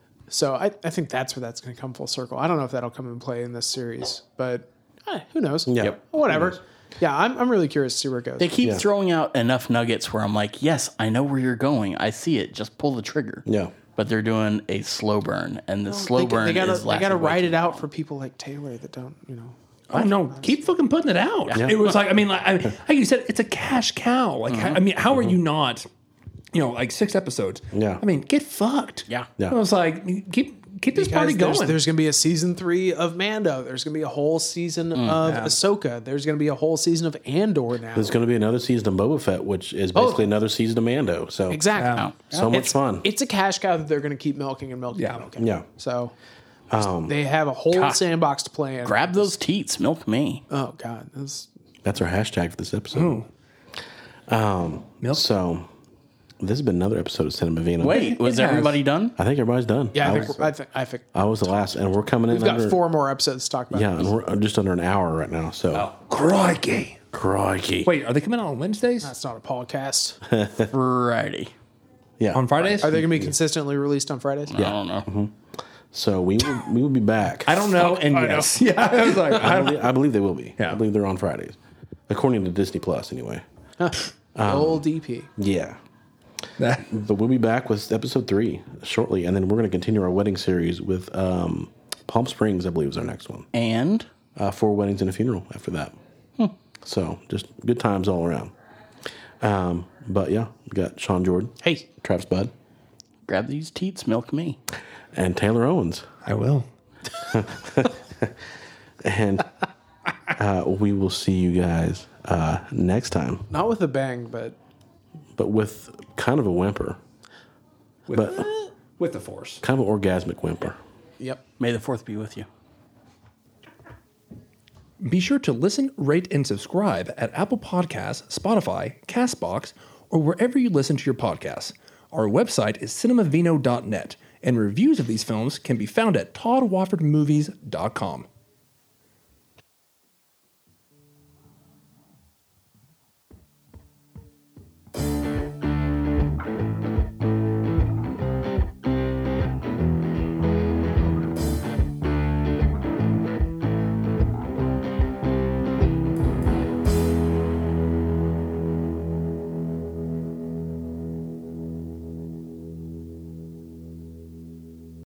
So I, I think that's where that's going to come full circle. I don't know if that'll come in play in this series, but eh, who knows? Yeah. Yep. Whatever. Yeah, I'm, I'm really curious to see where it goes. They keep Yeah. throwing out enough nuggets where I'm like, yes, I know where you're going. I see it. Just pull the trigger. Yeah. But they're doing a slow burn, and the slow they, burn they gotta, is they lasting gotta way write too it out long. for people like Taylor that don't, you know. Oh no! Keep fucking putting it out. It was like I mean, like, I, like you said, it's a cash cow. Like I mean, how are you not? You know, like six episodes. Yeah. I mean, get fucked. Yeah. Yeah. I was like, keep keep this Because party there's, going. there's going to be a season three of Mando. There's going to be a whole season of Yeah. Ahsoka. There's going to be a whole season of Andor now. There's going to be another season of Boba Fett, which is basically another season of Mando. So Exactly. Yeah. so much It's, fun. it's a cash cow that they're going to keep milking and milking Yeah. and milking. Yeah. So they have a whole God. sandbox to play in. Grab those teats, milk me. Oh God, that's That's our hashtag for this episode. Um, Milk? So this has been another episode of Cinema Vino. Wait, was has. everybody done? I think everybody's done. yeah. I I think was, we're, I think I think I was the last, and we're coming in we've got under four more episodes to talk about. Yeah, and we're just under an hour right now. So Crikey! crikey. Wait, are they coming out on Wednesdays? That's not a podcast. Friday. Yeah. On Fridays? Are they going to be consistently released on Fridays? I don't know. So we will, we will be back. I don't know. And I know. yes, yeah. I was like, I I believe, I believe they will be. Yeah. I believe they're on Fridays, according to Disney Plus. Anyway. Old D P. Yeah. that. But we'll be back with episode three shortly, and then we're going to continue our wedding series with um, Palm Springs. I believe is our next one. And Uh, four weddings and a funeral after that. So just good times all around. Um, but yeah, we got Sean Jordan, Hey, Travis Budd, grab these teats, milk me. and Taylor Owens. I will. And uh, we will see you guys uh, next time. not with a bang, but but with kind of a whimper, with, but with the Force. kind of an orgasmic whimper. Yep. May the fourth be with you. Be sure to listen, rate, and subscribe at Apple Podcasts, Spotify, CastBox, or wherever you listen to your podcasts. Our website is cinemavino dot net, and reviews of these films can be found at todd wofford movies dot com.